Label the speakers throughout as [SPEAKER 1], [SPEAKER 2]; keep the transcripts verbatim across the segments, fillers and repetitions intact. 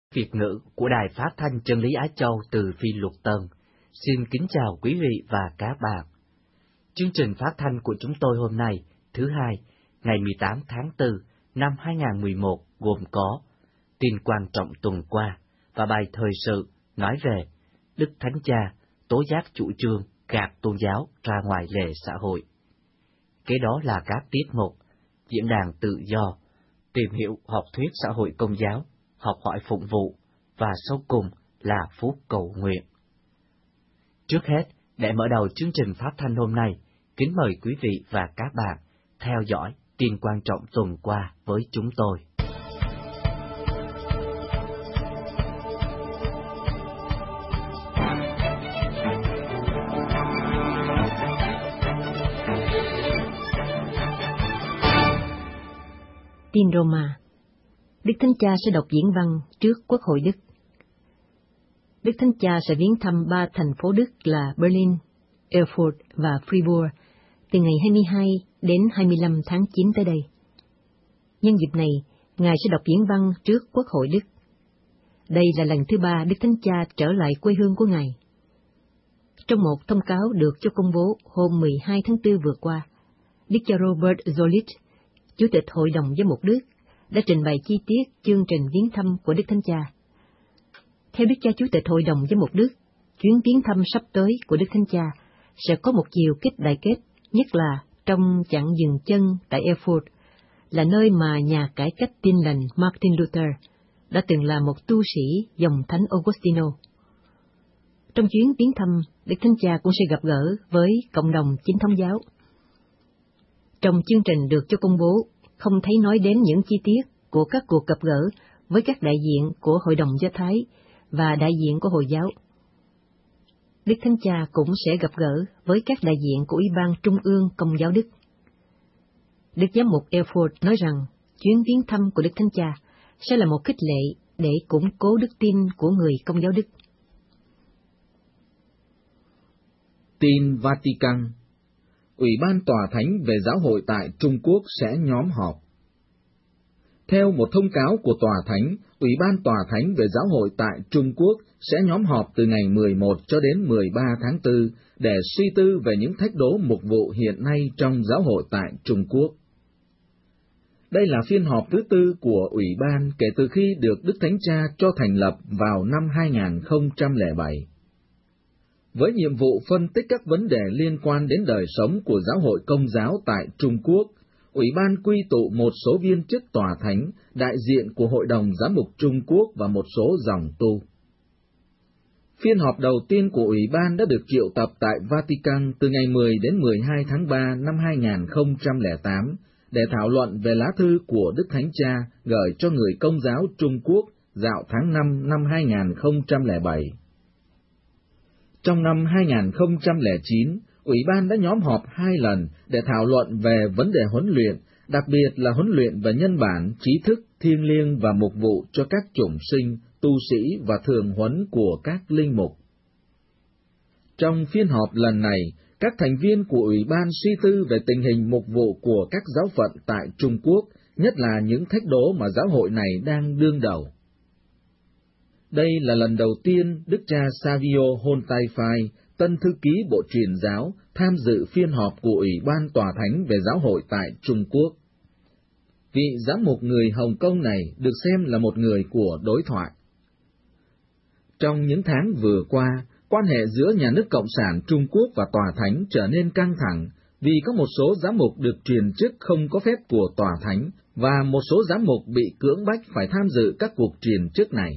[SPEAKER 1] Việt ngữ của Đài Phát thanh Chân lý Á Châu từ Phi Luật Tân. Xin kính chào quý vị và các bạn. Chương trình phát thanh của chúng tôi hôm nay, thứ hai, ngày mười tám tháng tư năm hai nghìn không trăm mười một gồm có tin quan trọng tuần qua và bài thời sự nói về Đức Thánh Cha tố giác chủ trương gạt tôn giáo ra ngoài lề xã hội. Kế đó là các tiết mục diễn đàn tự do, tìm hiểu học thuyết xã hội công giáo, học hỏi phụng vụ, và sau cùng là phút cầu nguyện. Trước hết, để mở đầu chương trình phát thanh hôm nay, kính mời quý vị và các bạn theo dõi tin quan trọng tuần qua với chúng tôi.
[SPEAKER 2] Tin Roma. Đức Thánh Cha sẽ đọc diễn văn trước Quốc hội Đức. Đức Thánh Cha sẽ viếng thăm ba thành phố Đức là Berlin, Erfurt và Fribourg từ ngày hai mươi hai đến hai mươi lăm tháng chín tới đây. Nhân dịp này, Ngài sẽ đọc diễn văn trước Quốc hội Đức. Đây là lần thứ ba Đức Thánh Cha trở lại quê hương của Ngài. Trong một thông cáo được cho công bố hôm mười hai tháng tư vừa qua, Đức cha Robert Zolit, Chủ tịch Hội đồng Giám mục Đức, đã trình bày chi tiết chương trình viếng thăm của Đức Thánh Cha. Theo Đức cha Chủ tịch Hội đồng Giám mục Đức, chuyến viếng thăm sắp tới của Đức Thánh Cha sẽ có một chiều kích đại kết, nhất là trong chặng dừng chân tại Erfurt, là nơi mà nhà cải cách Tin lành Martin Luther đã từng là một tu sĩ dòng Thánh Augustino. Trong chuyến viếng thăm, Đức Thánh Cha cũng sẽ gặp gỡ với cộng đồng Chính thống giáo. Trong chương trình được cho công bố, không thấy nói đến những chi tiết của các cuộc gặp gỡ với các đại diện của Hội đồng Do Thái và đại diện của Hồi giáo. Đức Thánh Cha cũng sẽ gặp gỡ với các đại diện của Ủy ban Trung ương Công giáo Đức. Đức Giám mục Erfurt nói rằng chuyến viếng thăm của Đức Thánh Cha sẽ là một khích lệ để củng cố đức tin của người Công giáo Đức.
[SPEAKER 3] Tin Vatican. Ủy ban Tòa Thánh về Giáo hội tại Trung Quốc sẽ nhóm họp. Theo một thông cáo của Tòa Thánh, Ủy ban Tòa Thánh về Giáo hội tại Trung Quốc sẽ nhóm họp từ ngày mười một cho đến mười ba tháng tư để suy tư về những thách đố mục vụ hiện nay trong giáo hội tại Trung Quốc. Đây là phiên họp thứ tư của Ủy ban kể từ khi được Đức Thánh Cha cho thành lập vào năm hai nghìn không trăm lẻ bảy. Với nhiệm vụ phân tích các vấn đề liên quan đến đời sống của giáo hội Công giáo tại Trung Quốc, Ủy ban quy tụ một số viên chức tòa thánh, đại diện của Hội đồng Giám mục Trung Quốc và một số dòng tu. Phiên họp đầu tiên của Ủy ban đã được triệu tập tại Vatican từ ngày mười đến mười hai tháng ba năm hai nghìn không trăm lẻ tám để thảo luận về lá thư của Đức Thánh Cha gửi cho người Công giáo Trung Quốc dạo tháng năm năm hai nghìn không trăm lẻ bảy. Trong năm hai nghìn không trăm lẻ chín, Ủy ban đã nhóm họp hai lần để thảo luận về vấn đề huấn luyện, đặc biệt là huấn luyện về nhân bản, trí thức, thiêng liêng và mục vụ cho các chủng sinh, tu sĩ và thường huấn của các linh mục. Trong phiên họp lần này, các thành viên của Ủy ban suy tư về tình hình mục vụ của các giáo phận tại Trung Quốc, nhất là những thách đố mà giáo hội này đang đương đầu. Đây là lần đầu tiên Đức cha Savio Hontai-Phai, tân thư ký Bộ Truyền giáo, tham dự phiên họp của Ủy ban Tòa Thánh về Giáo hội tại Trung Quốc. Vị giám mục người Hồng Kông này được xem là một người của đối thoại. Trong những tháng vừa qua, quan hệ giữa nhà nước Cộng sản Trung Quốc và Tòa Thánh trở nên căng thẳng vì có một số giám mục được truyền chức không có phép của Tòa Thánh và một số giám mục bị cưỡng bách phải tham dự các cuộc truyền chức này.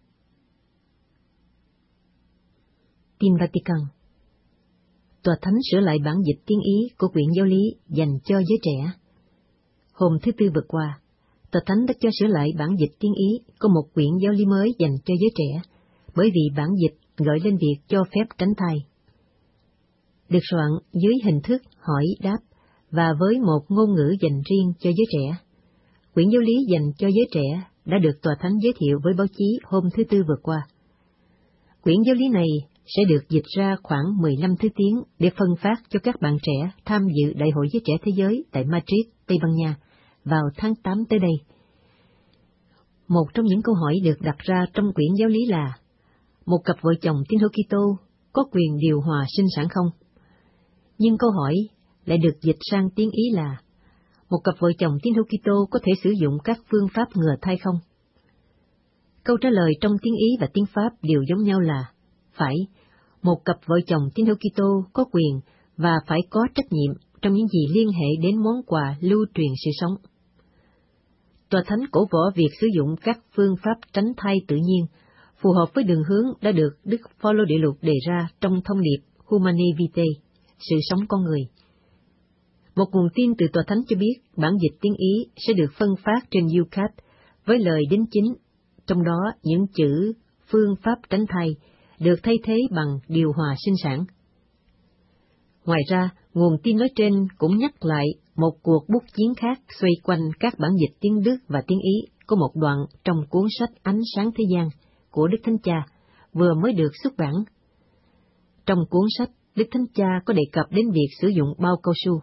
[SPEAKER 2] Tin Vatican. Tòa Thánh sửa lại bản dịch tiếng Ý của quyển giáo lý dành cho giới trẻ. Hôm thứ Tư vừa qua, Tòa Thánh đã cho sửa lại bản dịch tiếng Ý của một quyển giáo lý mới dành cho giới trẻ, bởi vì bản dịch gợi lên việc cho phép tránh thai. Được soạn dưới hình thức hỏi đáp và với một ngôn ngữ dành riêng cho giới trẻ. Quyển giáo lý dành cho giới trẻ đã được Tòa Thánh giới thiệu với báo chí hôm thứ Tư vừa qua. Quyển giáo lý này sẽ được dịch ra khoảng mười lăm thứ tiếng để phân phát cho các bạn trẻ tham dự Đại hội Giới Trẻ Thế Giới tại Madrid, Tây Ban Nha vào tháng tám tới đây. Một trong những câu hỏi được đặt ra trong quyển giáo lý là, một cặp vợ chồng tín hữu Kitô có quyền điều hòa sinh sản không? Nhưng câu hỏi lại được dịch sang tiếng Ý là, một cặp vợ chồng tín hữu Kitô có thể sử dụng các phương pháp ngừa thai không? Câu trả lời trong tiếng Ý và tiếng Pháp đều giống nhau là, phải, một cặp vợ chồng tín hữu Kitô có quyền và phải có trách nhiệm trong những gì liên hệ đến món quà lưu truyền sự sống. Tòa Thánh cổ võ việc sử dụng các phương pháp tránh thai tự nhiên, phù hợp với đường hướng đã được Đức Phaolô Địa Lục đề ra trong thông điệp Humanae Vitae, sự sống con người. Một nguồn tin từ Tòa Thánh cho biết bản dịch tiếng Ý sẽ được phân phát trên u cát với lời đính chính, trong đó những chữ phương pháp tránh thai được thay thế bằng điều hòa sinh sản. Ngoài ra, nguồn tin nói trên cũng nhắc lại một cuộc bút chiến khác xoay quanh các bản dịch tiếng Đức và tiếng Ý có một đoạn trong cuốn sách Ánh sáng thế gian của Đức Thánh Cha vừa mới được xuất bản. Trong cuốn sách, Đức Thánh Cha có đề cập đến việc sử dụng bao cao su.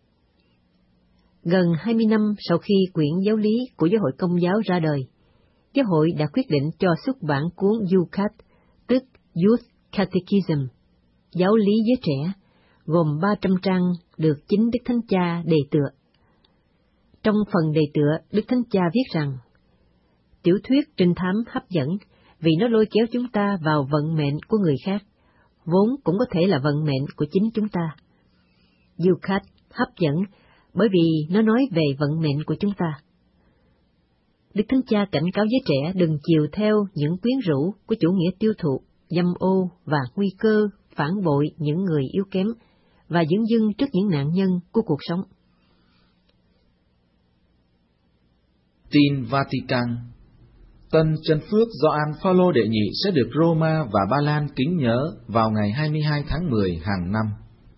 [SPEAKER 2] Gần hai mươi năm sau khi quyển giáo lý của Giáo hội Công giáo ra đời, Giáo hội đã quyết định cho xuất bản cuốn u cát, tức Youth Catechism, giáo lý giới trẻ, gồm ba trăm trang được chính Đức Thánh Cha đề tựa. Trong phần đề tựa, Đức Thánh Cha viết rằng, tiểu thuyết trinh thám hấp dẫn vì nó lôi kéo chúng ta vào vận mệnh của người khác, vốn cũng có thể là vận mệnh của chính chúng ta. u cát hấp dẫn bởi vì nó nói về vận mệnh của chúng ta. Đức Thánh Cha cảnh cáo giới trẻ đừng chiều theo những quyến rũ của chủ nghĩa tiêu thụ, dâm ô và nguy cơ phản bội những người yếu kém và dửng dưng trước những nạn nhân của cuộc sống.
[SPEAKER 3] Tin Vatican. Tân chân phước Gioan Phaolô đệ nhị sẽ được Roma và Ba Lan kính nhớ vào ngày hai mươi hai tháng mười hàng năm.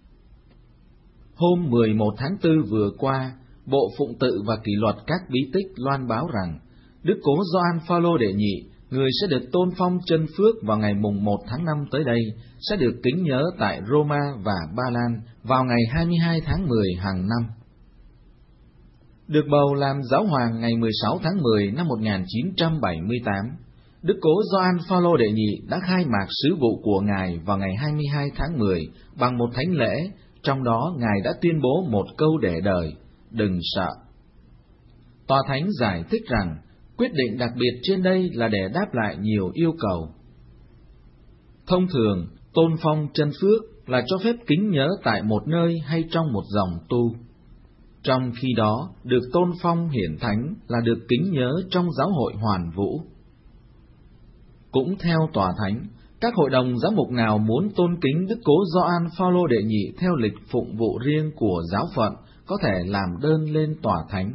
[SPEAKER 3] Hôm mười một tháng tư vừa qua, Bộ Phụng tự và Kỷ luật các bí tích loan báo rằng Đức Cố Gioan Phaolô đệ nhị, người sẽ được tôn phong chân phước vào ngày mùng một tháng năm tới đây, sẽ được kính nhớ tại Roma và Ba Lan vào ngày hai mươi hai tháng mười hàng năm. Được bầu làm giáo hoàng ngày mười sáu tháng mười năm một nghìn chín trăm bảy mươi tám, Đức Cố Gioan Phaolô đệ nhị đã khai mạc sứ vụ của Ngài vào ngày hai mươi hai tháng mười bằng một thánh lễ, trong đó Ngài đã tuyên bố một câu để đời, đừng sợ. Tòa Thánh giải thích rằng, quyết định đặc biệt trên đây là để đáp lại nhiều yêu cầu. Thông thường, tôn phong chân phước là cho phép kính nhớ tại một nơi hay trong một dòng tu. Trong khi đó, được tôn phong hiển thánh là được kính nhớ trong giáo hội hoàn vũ. Cũng theo Tòa Thánh, các hội đồng giám mục nào muốn tôn kính Đức Cố Gioan Phaolô đệ nhị theo lịch phụng vụ riêng của giáo phận có thể làm đơn lên Tòa Thánh.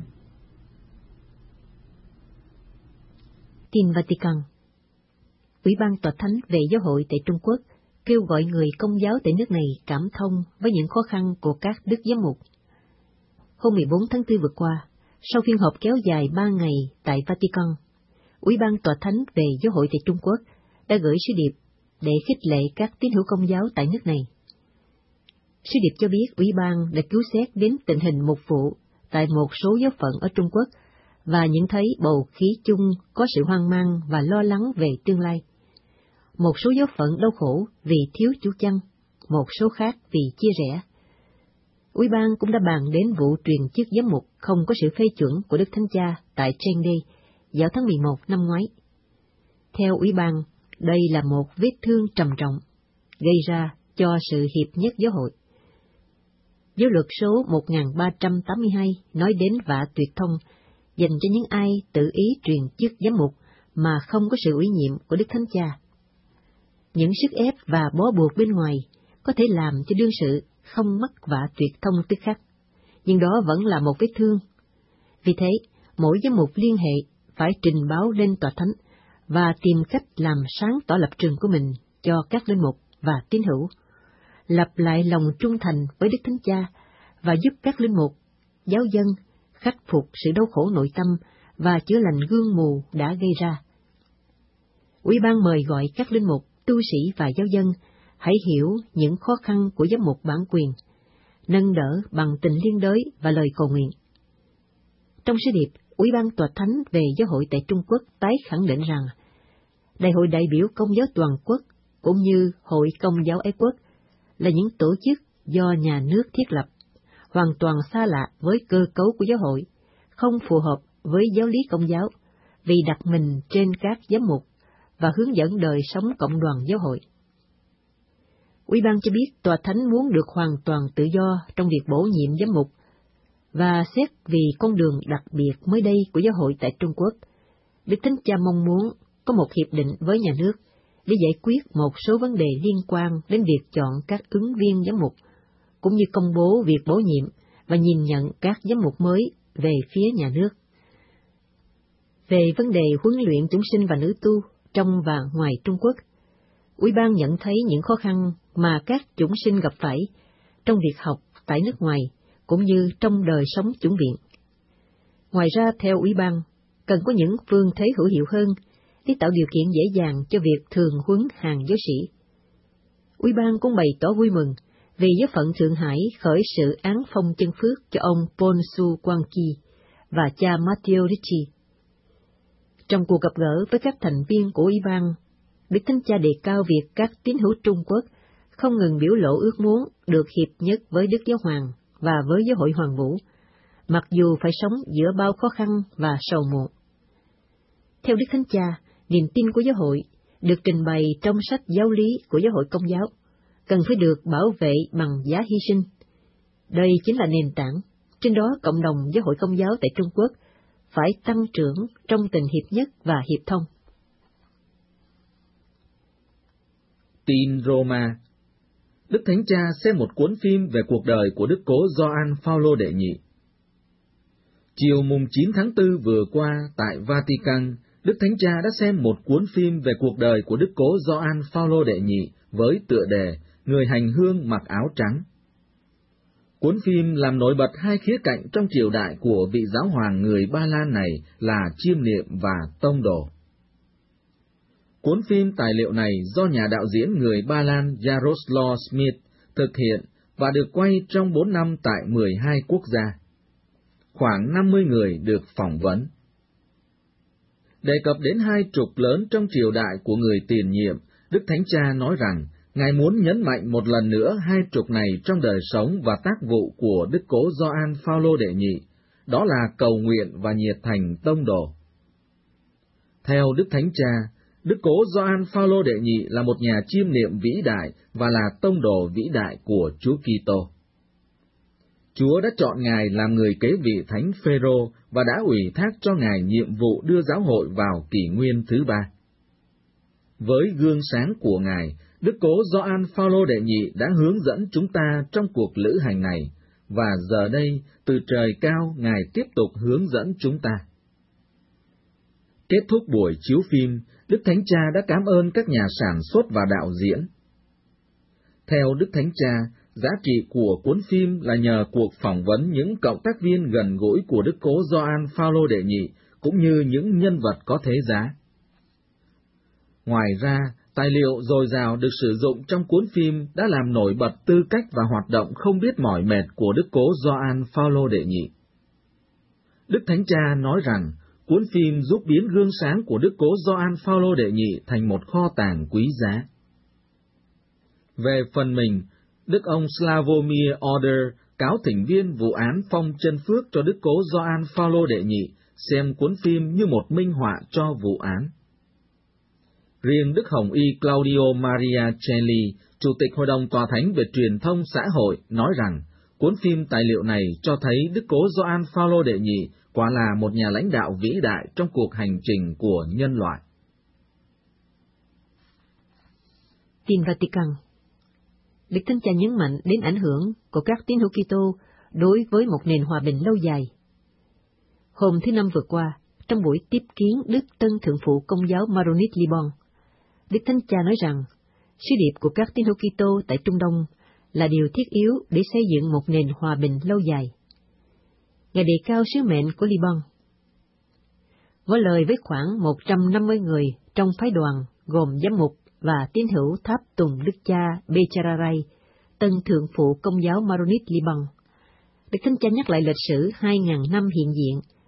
[SPEAKER 2] Tin Vatican. Ủy ban Tòa Thánh về Giáo hội tại Trung Quốc kêu gọi người Công giáo tại nước này cảm thông với những khó khăn của các đức giám mục. Hôm mười bốn tháng tư vừa qua, sau phiên họp kéo dài ba ngày tại Vatican, Ủy ban Tòa Thánh về Giáo hội tại Trung Quốc đã gửi sứ điệp để khích lệ các tín hữu Công giáo tại nước này. Sứ điệp cho biết Ủy ban đã cứu xét đến tình hình mục vụ tại một số giáo phận ở Trung Quốc và nhận thấy bầu khí chung có sự hoang mang và lo lắng về tương lai. Một số giáo phận đau khổ vì thiếu chủ chăn, một số khác vì chia rẽ. Ủy ban cũng đã bàn đến vụ truyền chức giám mục không có sự phê chuẩn của Đức Thánh Cha tại Chengde vào tháng mười một năm ngoái. Theo Ủy ban, đây là một vết thương trầm trọng, gây ra cho sự hiệp nhất giáo hội. Giáo luật số một nghìn ba trăm tám mươi hai nói đến vạ tuyệt thông, dành cho những ai tự ý truyền chức giám mục mà không có sự ủy nhiệm của Đức Thánh Cha. Những sức ép và bó buộc bên ngoài có thể làm cho đương sự không mắc vạ tuyệt thông tức khắc, nhưng đó vẫn là một vết thương. Vì thế, mỗi giám mục liên hệ phải trình báo lên Tòa Thánh và tìm cách làm sáng tỏ lập trường của mình cho các linh mục và tín hữu, lập lại lòng trung thành với Đức Thánh Cha và giúp các linh mục, giáo dân khắc phục sự đau khổ nội tâm và chữa lành gương mù đã gây ra. Ủy ban mời gọi các linh mục, tu sĩ và giáo dân hãy hiểu những khó khăn của giám mục bản quyền, nâng đỡ bằng tình liên đới và lời cầu nguyện. Trong sứ điệp, Ủy ban Tòa Thánh về Giáo hội tại Trung Quốc tái khẳng định rằng Đại hội đại biểu Công giáo toàn quốc cũng như Hội Công giáo Ái quốc là những tổ chức do nhà nước thiết lập, hoàn toàn xa lạ với cơ cấu của giáo hội, không phù hợp với giáo lý Công giáo vì đặt mình trên các giám mục và hướng dẫn đời sống cộng đoàn giáo hội. Ủy ban cho biết Tòa Thánh muốn được hoàn toàn tự do trong việc bổ nhiệm giám mục, và xét vì con đường đặc biệt mới đây của giáo hội tại Trung Quốc, Đức Thánh Cha mong muốn có một hiệp định với nhà nước để giải quyết một số vấn đề liên quan đến việc chọn các ứng viên giám mục, cũng như công bố việc bổ nhiệm và nhìn nhận các giám mục mới về phía nhà nước. Về vấn đề huấn luyện chúng sinh và nữ tu trong và ngoài Trung Quốc, Ủy ban nhận thấy những khó khăn mà các chủng sinh gặp phải trong việc học tại nước ngoài, cũng như trong đời sống chủng viện. Ngoài ra, theo Ủy ban, cần có những phương thế hữu hiệu hơn để tạo điều kiện dễ dàng cho việc thường huấn hàng giáo sĩ. Ủy ban cũng bày tỏ vui mừng vì giáo phận Thượng Hải khởi sự án phong chân phước cho ông Paul Su Quang Ki và cha Matthew Ritchie. Trong cuộc gặp gỡ với các thành viên của Ủy ban, Đức Thánh Cha đề cao việc các tín hữu Trung Quốc không ngừng biểu lộ ước muốn được hiệp nhất với Đức Giáo Hoàng và với Giáo hội Hoàng Vũ, mặc dù phải sống giữa bao khó khăn và sầu muộn. Theo Đức Thánh Cha, niềm tin của giáo hội được trình bày trong sách giáo lý của Giáo hội Công giáo cần phải được bảo vệ bằng giá hy sinh. Đây chính là nền tảng, trên đó cộng đồng Giáo hội Công giáo tại Trung Quốc phải tăng trưởng trong tình hiệp nhất và hiệp thông.
[SPEAKER 3] Tin Roma. Đức Thánh Cha xem một cuốn phim về cuộc đời của Đức Cố Gioan Phaolô đệ nhị. Chiều mùng chín tháng tư vừa qua tại Vatican, Đức Thánh Cha đã xem một cuốn phim về cuộc đời của Đức Cố Gioan Phaolô đệ nhị với tựa đề Người hành hương mặc áo trắng. Cuốn phim làm nổi bật hai khía cạnh trong triều đại của vị giáo hoàng người Ba Lan này là chiêm niệm và tông đồ. Cuốn phim tài liệu này do nhà đạo diễn người Ba Lan Jaroslaw Smith thực hiện và được quay trong bốn năm tại mười hai quốc gia. Khoảng năm mươi người được phỏng vấn. Đề cập đến hai trục lớn trong triều đại của người tiền nhiệm, Đức Thánh Cha nói rằng Ngài muốn nhấn mạnh một lần nữa hai trục này trong đời sống và tác vụ của Đức Cố Gioan Phaolô đệ nhị, đó là cầu nguyện và nhiệt thành tông đồ. Theo Đức Thánh Cha, Đức Cố Gioan Phaolô đệ nhị là một nhà chiêm niệm vĩ đại và là tông đồ vĩ đại của Chúa Kitô. Chúa đã chọn Ngài làm người kế vị Thánh Phêrô và đã ủy thác cho Ngài nhiệm vụ đưa giáo hội vào kỷ nguyên thứ ba. Với gương sáng của Ngài, Đức Cố Gioan Phaolô đệ nhị đã hướng dẫn chúng ta trong cuộc lữ hành này, và giờ đây, từ trời cao, Ngài tiếp tục hướng dẫn chúng ta. Kết thúc buổi chiếu phim, Đức Thánh Cha đã cảm ơn các nhà sản xuất và đạo diễn. Theo Đức Thánh Cha, giá trị của cuốn phim là nhờ cuộc phỏng vấn những cộng tác viên gần gũi của Đức Cố Gioan Phaolô đệ nhị, cũng như những nhân vật có thế giá. Ngoài ra, tài liệu dồi dào được sử dụng trong cuốn phim đã làm nổi bật tư cách và hoạt động không biết mỏi mệt của Đức Cố Gioan Phaolô đệ nhị. Đức Thánh Cha nói rằng, cuốn phim giúp biến gương sáng của Đức Cố Gioan Phaolô đệ nhị thành một kho tàng quý giá. Về phần mình, Đức ông Slavomir Oder, cáo thỉnh viên vụ án phong chân phước cho Đức Cố Gioan Phaolô đệ nhị, xem cuốn phim như một minh họa cho vụ án. Riêng Đức Hồng Y Claudio Maria Celli, Chủ tịch Hội đồng Tòa Thánh về Truyền thông Xã hội, nói rằng, cuốn phim tài liệu này cho thấy Đức Cố Gioan Phaolô đệ nhị quả là một nhà lãnh đạo vĩ đại trong cuộc hành trình của nhân loại.
[SPEAKER 2] Tin Vatican. Đức Thánh Cha nhấn mạnh đến ảnh hưởng của các tín hữu Kitô đối với một nền hòa bình lâu dài. Hôm thứ Năm vừa qua, trong buổi tiếp kiến Đức Tân Thượng phụ Công giáo Maronite Liban, Đức Thánh Cha nói rằng, sứ điệp của các tín hữu Kitô tại Trung Đông là điều thiết yếu để xây dựng một nền hòa bình lâu dài. Ngài đề cao sứ mệnh của Liban. Với lời với khoảng một trăm năm mươi người trong phái đoàn gồm giám mục và tín hữu tháp tùng Đức Cha Bechararay, Tân Thượng phụ Công giáo Maronite Liban, Đức Thánh Cha nhắc lại lịch sử hai ngàn năm hiện diện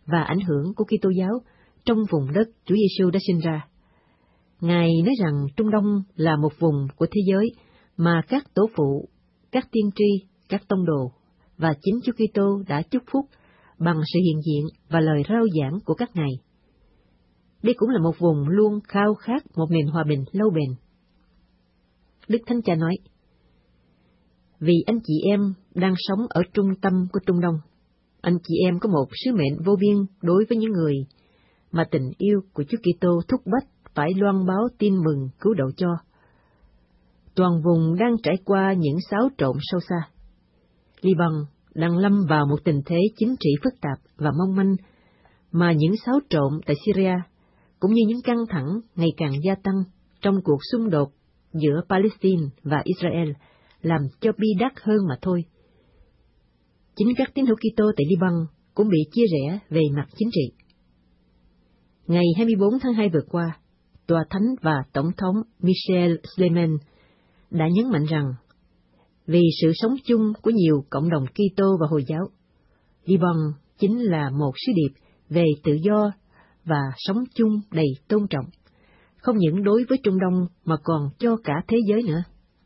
[SPEAKER 2] và ảnh hưởng của Kitô giáo trong vùng đất Chúa Giêsu đã sinh ra. Ngài nói rằng Trung Đông là một vùng của thế giới mà các tổ phụ, các tiên tri, các tông đồ và chính Chúa Kitô đã chúc phúc bằng sự hiện diện và lời rao giảng của các ngài. Đây cũng là một vùng luôn khao khát một nền hòa bình lâu bền. Đức Thánh Cha nói, vì anh chị em đang sống ở trung tâm của Trung Đông, anh chị em có một sứ mệnh vô biên đối với những người mà tình yêu của Chúa Kitô thúc bách phải loan báo tin mừng cứu độ cho. Toàn vùng đang trải qua những xáo trộn sâu xa. Liban đang lâm vào một tình thế chính trị phức tạp và mong manh, mà những xáo trộn tại Syria, cũng như những căng thẳng ngày càng gia tăng trong cuộc xung đột giữa Palestine và Israel, làm cho bi đát hơn mà thôi. Chính các tín hữu Kitô tại Liban cũng bị chia rẽ về mặt chính trị. Ngày hai mươi bốn tháng hai vừa qua, Tòa Thánh và Tổng thống Michel Sleiman đã nhấn mạnh rằng, vì sự sống chung của nhiều cộng đồng Kitô và Hồi giáo, Liban chính là một sứ điệp về tự do và sống chung đầy tôn trọng, không những đối với Trung Đông mà còn cho cả thế giới nữa.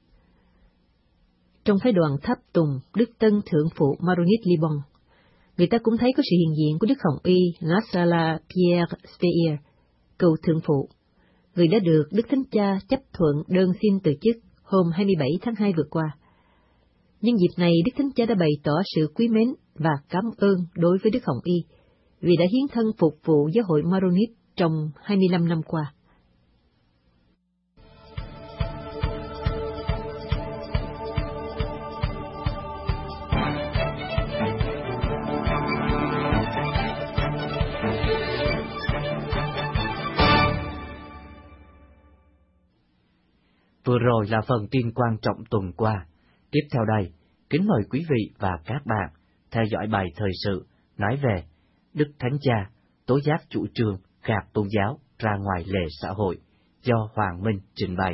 [SPEAKER 2] Trong phái đoàn tháp tùng Đức Tân Thượng phụ Maronite Liban, người ta cũng thấy có sự hiện diện của Đức Hồng Y Nasrallah Pierre Speer, cựu thượng phụ, người đã được Đức Thánh Cha chấp thuận đơn xin từ chức hôm hai mươi bảy tháng hai vừa qua. Nhân dịp này, Đức Thánh Cha đã bày tỏ sự quý mến và cảm ơn đối với Đức Hồng Y vì đã hiến thân phục vụ giáo hội Maronite trong hai mươi lăm năm qua.
[SPEAKER 1] Vừa rồi là phần tin quan trọng tuần qua. Tiếp theo đây, kính mời quý vị và các bạn theo dõi bài thời sự nói về Đức Thánh Cha tố giác chủ trương gạt tôn giáo ra ngoài lề xã hội do Hoàng Minh trình bày.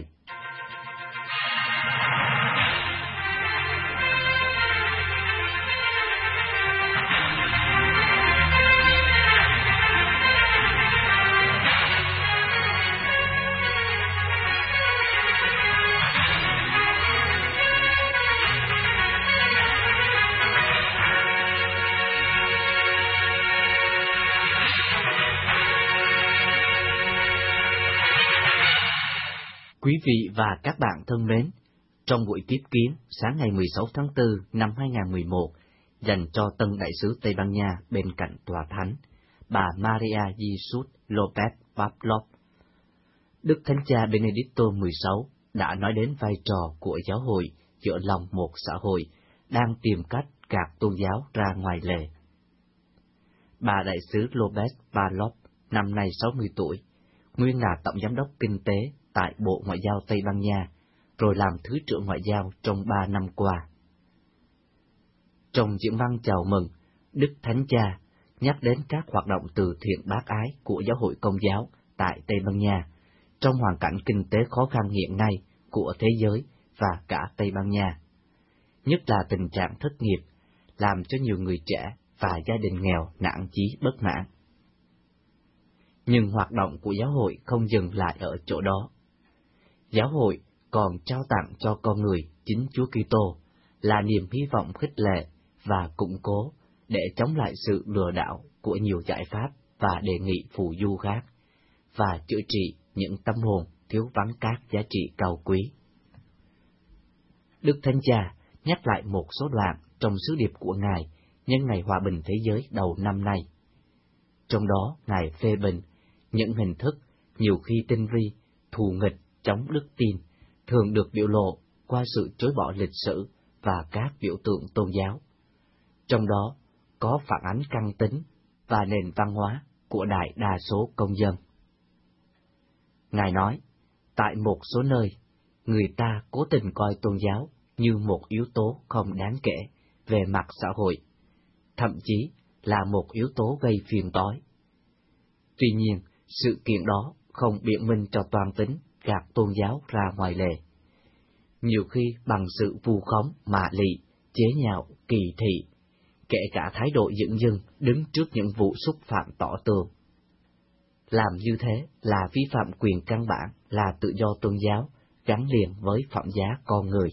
[SPEAKER 1] Quý vị và các bạn thân mến, trong buổi tiếp kiến sáng ngày mười sáu tháng tư năm hai nghìn không trăm mười một dành cho Tân Đại sứ Tây Ban Nha bên cạnh Tòa Thánh, bà Maria Jesus Lopez Pavlov, Đức Thánh Cha Benedicto mười sáu đã nói đến vai trò của giáo hội giữa lòng một xã hội đang tìm cách gạt tôn giáo ra ngoài lề. Bà Đại sứ Lopez Pavlov, năm nay sáu mươi tuổi, nguyên là Tổng Giám đốc Kinh tế tại Bộ Ngoại giao Tây Ban Nha, rồi làm Thứ trưởng Ngoại giao trong ba năm qua. Trong diễn văn chào mừng, Đức Thánh Cha nhắc đến các hoạt động từ thiện bác ái của giáo hội Công giáo tại Tây Ban Nha, trong hoàn cảnh kinh tế khó khăn hiện nay của thế giới và cả Tây Ban Nha. Nhất là tình trạng thất nghiệp, làm cho nhiều người trẻ và gia đình nghèo nản chí bất mãn. Nhưng hoạt động của giáo hội không dừng lại ở chỗ đó. Giáo hội còn trao tặng cho con người chính Chúa Kitô là niềm hy vọng khích lệ và củng cố để chống lại sự lừa đảo của nhiều giải pháp và đề nghị phù du khác, và chữa trị những tâm hồn thiếu vắng các giá trị cao quý. Đức Thánh Cha nhắc lại một số đoạn trong sứ điệp của Ngài nhân Ngày Hòa bình Thế giới đầu năm nay. Trong đó, Ngài phê bình những hình thức nhiều khi tinh vi, thù nghịch, chống đức tin, thường được biểu lộ qua sự chối bỏ lịch sử và các biểu tượng tôn giáo. Trong đó có phản ánh căn tính và nền văn hóa của đại đa số công dân. Ngài nói, tại một số nơi, người ta cố tình coi tôn giáo như một yếu tố không đáng kể về mặt xã hội, thậm chí là một yếu tố gây phiền toái. Tuy nhiên, sự kiện đó không biện minh cho toan tính gạt tôn giáo ra ngoài lề. Nhiều khi bằng sự vu khống, mạ lị, chế nhạo, kỳ thị, kể cả thái độ dửng dưng đứng trước những vụ xúc phạm tỏ tường. Làm như thế là vi phạm quyền căn bản là tự do tôn giáo, gắn liền với phẩm giá con người.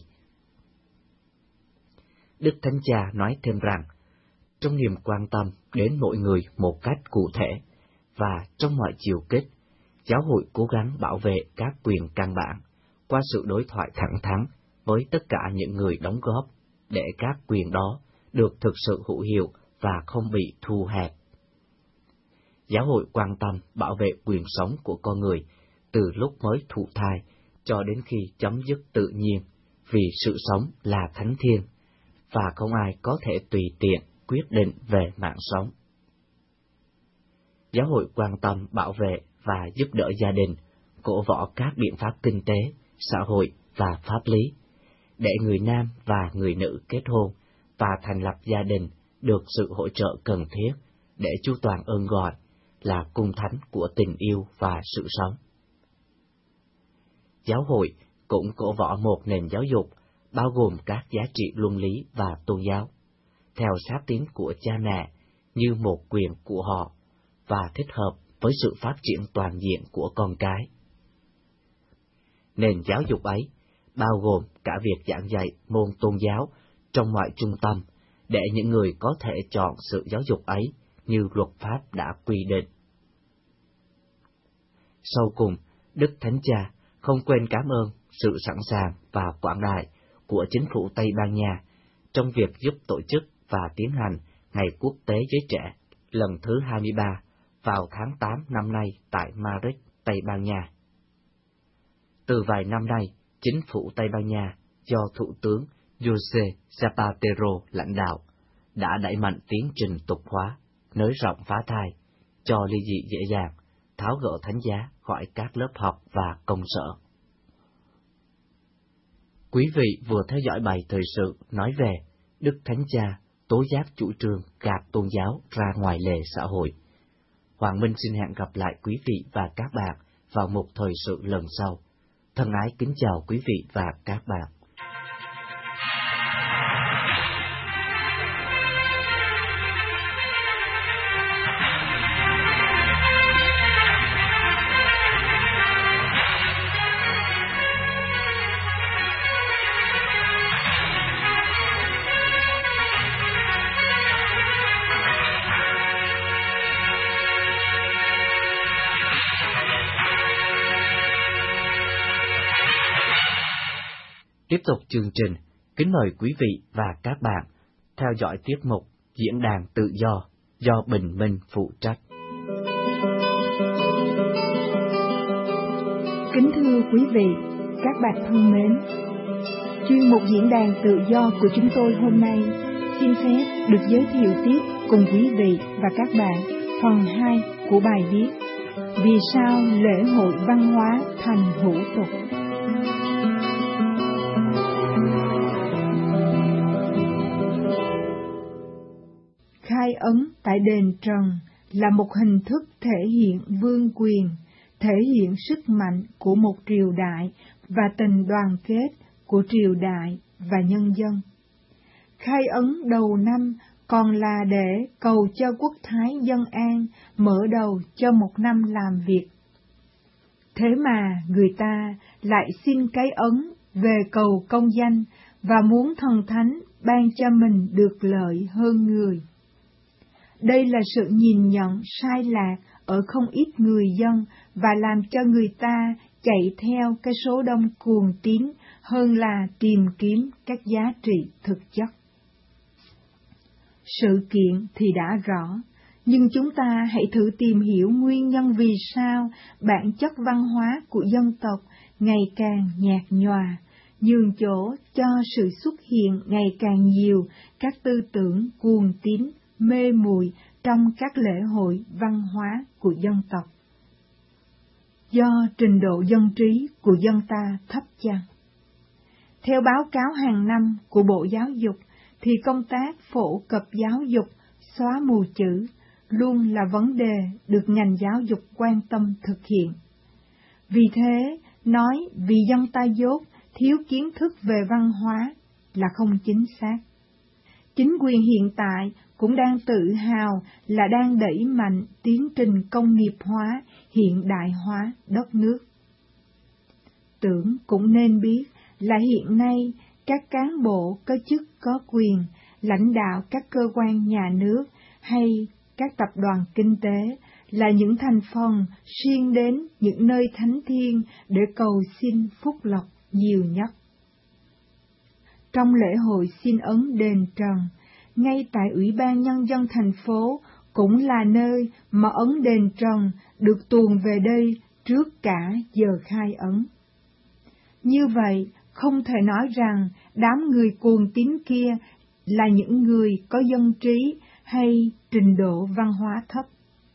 [SPEAKER 1] Đức Thánh Cha nói thêm rằng, trong niềm quan tâm đến mỗi người một cách cụ thể, và trong mọi chiều kích, giáo hội cố gắng bảo vệ các quyền căn bản qua sự đối thoại thẳng thắn với tất cả những người đóng góp, để các quyền đó được thực sự hữu hiệu và không bị thu hẹp. Giáo hội quan tâm bảo vệ quyền sống của con người từ lúc mới thụ thai cho đến khi chấm dứt tự nhiên, vì sự sống là thánh thiêng, và không ai có thể tùy tiện quyết định về mạng sống. Giáo hội quan tâm bảo vệ và giúp đỡ gia đình, cổ võ các biện pháp kinh tế, xã hội và pháp lý, để người nam và người nữ kết hôn và thành lập gia đình được sự hỗ trợ cần thiết để chu toàn ơn gọi là cung thánh của tình yêu và sự sống. Giáo hội cũng cổ võ một nền giáo dục bao gồm các giá trị luân lý và tôn giáo, theo xác tín của cha mẹ như một quyền của họ và thích hợp với sự phát triển toàn diện của con cái. Nền giáo dục ấy bao gồm cả việc giảng dạy môn tôn giáo trong mọi trung tâm để những người có thể chọn sự giáo dục ấy như luật pháp đã quy định. Sau cùng, Đức Thánh Cha không quên cảm ơn sự sẵn sàng và quảng đại của chính phủ Tây Ban Nha trong việc giúp tổ chức và tiến hành Ngày Quốc tế Giới Trẻ lần thứ hai mươi ba vào tháng tám năm nay tại Madrid, Tây Ban Nha. Từ vài năm nay, chính phủ Tây Ban Nha do Thủ tướng José Zapatero lãnh đạo đã đẩy mạnh tiến trình tục hóa, nới rộng phá thai, cho ly dị dễ dàng, tháo gỡ thánh giá khỏi các lớp học và công sở. Quý vị vừa theo dõi bài thời sự nói về Đức Thánh Cha tố giác chủ trương gạt tôn giáo ra ngoài lề xã hội. Hoàng Minh xin hẹn gặp lại quý vị và các bạn vào một thời sự lần sau. Thân ái kính chào quý vị và các bạn. Tiếp tục chương trình, kính mời quý vị và các bạn theo dõi tiết mục Diễn đàn Tự do do Bình Minh phụ trách.
[SPEAKER 4] Kính thưa quý vị, các bạn thân mến, chuyên mục Diễn đàn Tự do của chúng tôi hôm nay xin phép được giới thiệu tiếp cùng quý vị và các bạn phần hai của bài viết Vì sao lễ hội văn hóa thành hủ tục? Khai ấn tại đền Trần là một hình thức thể hiện vương quyền, thể hiện sức mạnh của một triều đại và tình đoàn kết của triều đại và nhân dân. Khai ấn đầu năm còn là để cầu cho quốc thái dân an, mở đầu cho một năm làm việc. Thế mà người ta lại xin cái ấn về cầu công danh và muốn thần thánh ban cho mình được lợi hơn người. Đây là sự nhìn nhận sai lạc ở không ít người dân và làm cho người ta chạy theo cái số đông cuồng tín hơn là tìm kiếm các giá trị thực chất. Sự kiện thì đã rõ, nhưng chúng ta hãy thử tìm hiểu nguyên nhân vì sao bản chất văn hóa của dân tộc ngày càng nhạt nhòa, nhường chỗ cho sự xuất hiện ngày càng nhiều các tư tưởng cuồng tín, mê muội trong các lễ hội văn hóa của dân tộc. Do trình độ dân trí của dân ta thấp chăng? Theo báo cáo hàng năm của Bộ Giáo dục, thì công tác phổ cập giáo dục, xóa mù chữ luôn là vấn đề được ngành giáo dục quan tâm thực hiện. Vì thế, nói vì dân ta dốt, thiếu kiến thức về văn hóa là không chính xác. Chính quyền hiện tại cũng đang tự hào là đang đẩy mạnh tiến trình công nghiệp hóa, hiện đại hóa đất nước. Tưởng cũng nên biết là hiện nay các cán bộ có chức có quyền, lãnh đạo các cơ quan nhà nước hay các tập đoàn kinh tế là những thành phần xuyên đến những nơi thánh thiêng để cầu xin phúc lộc nhiều nhất. Trong lễ hội xin ấn đền Trần, ngay tại Ủy ban Nhân dân thành phố cũng là nơi mà ấn đền Trần được tuồn về đây trước cả giờ khai ấn. Như vậy, không thể nói rằng đám người cuồng tín kia là những người có dân trí hay trình độ văn hóa thấp.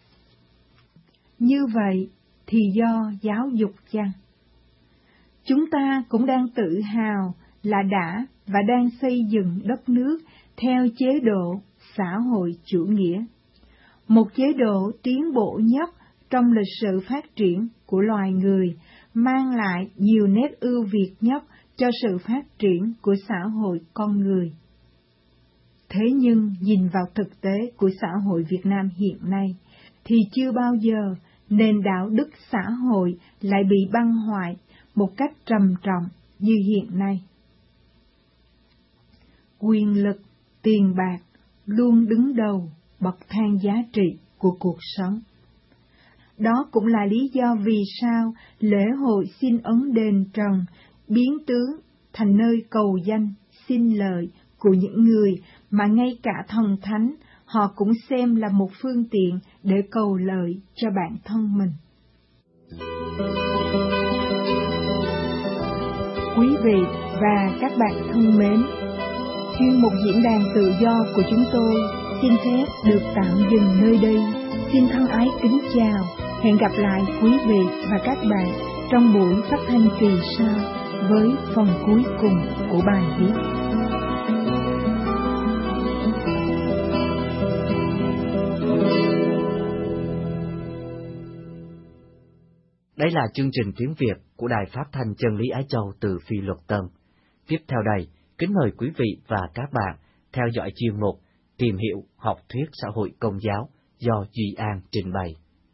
[SPEAKER 4] Như vậy thì do giáo dục chăng? Chúng ta cũng đang tự hào là đã và đang xây dựng đất nước theo chế độ xã hội chủ nghĩa, một chế độ tiến bộ nhất trong lịch sử phát triển của loài người, mang lại nhiều nét ưu việt nhất cho sự phát triển của xã hội con người. Thế nhưng nhìn vào thực tế của xã hội Việt Nam hiện nay, thì chưa bao giờ nền đạo đức xã hội lại bị băng hoại một cách trầm trọng như hiện nay. Quyền lực, tiền bạc luôn đứng đầu bậc thang giá trị của cuộc sống. Đó cũng là lý do vì sao lễ hội xin ấn đền Trần biến tướng thành nơi cầu danh, xin lợi của những người mà ngay cả thần thánh họ cũng xem là một phương tiện để cầu lợi cho bản thân mình. Quý vị và các bạn thân mến, chuyên mục diễn đàn tự do của chúng tôi xin phép được tạm dừng nơi đây. Xin thân ái kính chào, hẹn gặp lại quý vị và các bạn trong buổi phát thanh kỳ sau với phần cuối cùng của bài viết.
[SPEAKER 1] Đây là chương trình tiếng Việt của Đài Phát thanh Chân lý Á Châu từ Phi Luật Tân. Tiếp theo đây, kính mời quý vị và các bạn theo dõi chuyên mục Tìm hiểu học thuyết xã hội công giáo do Duy An trình bày.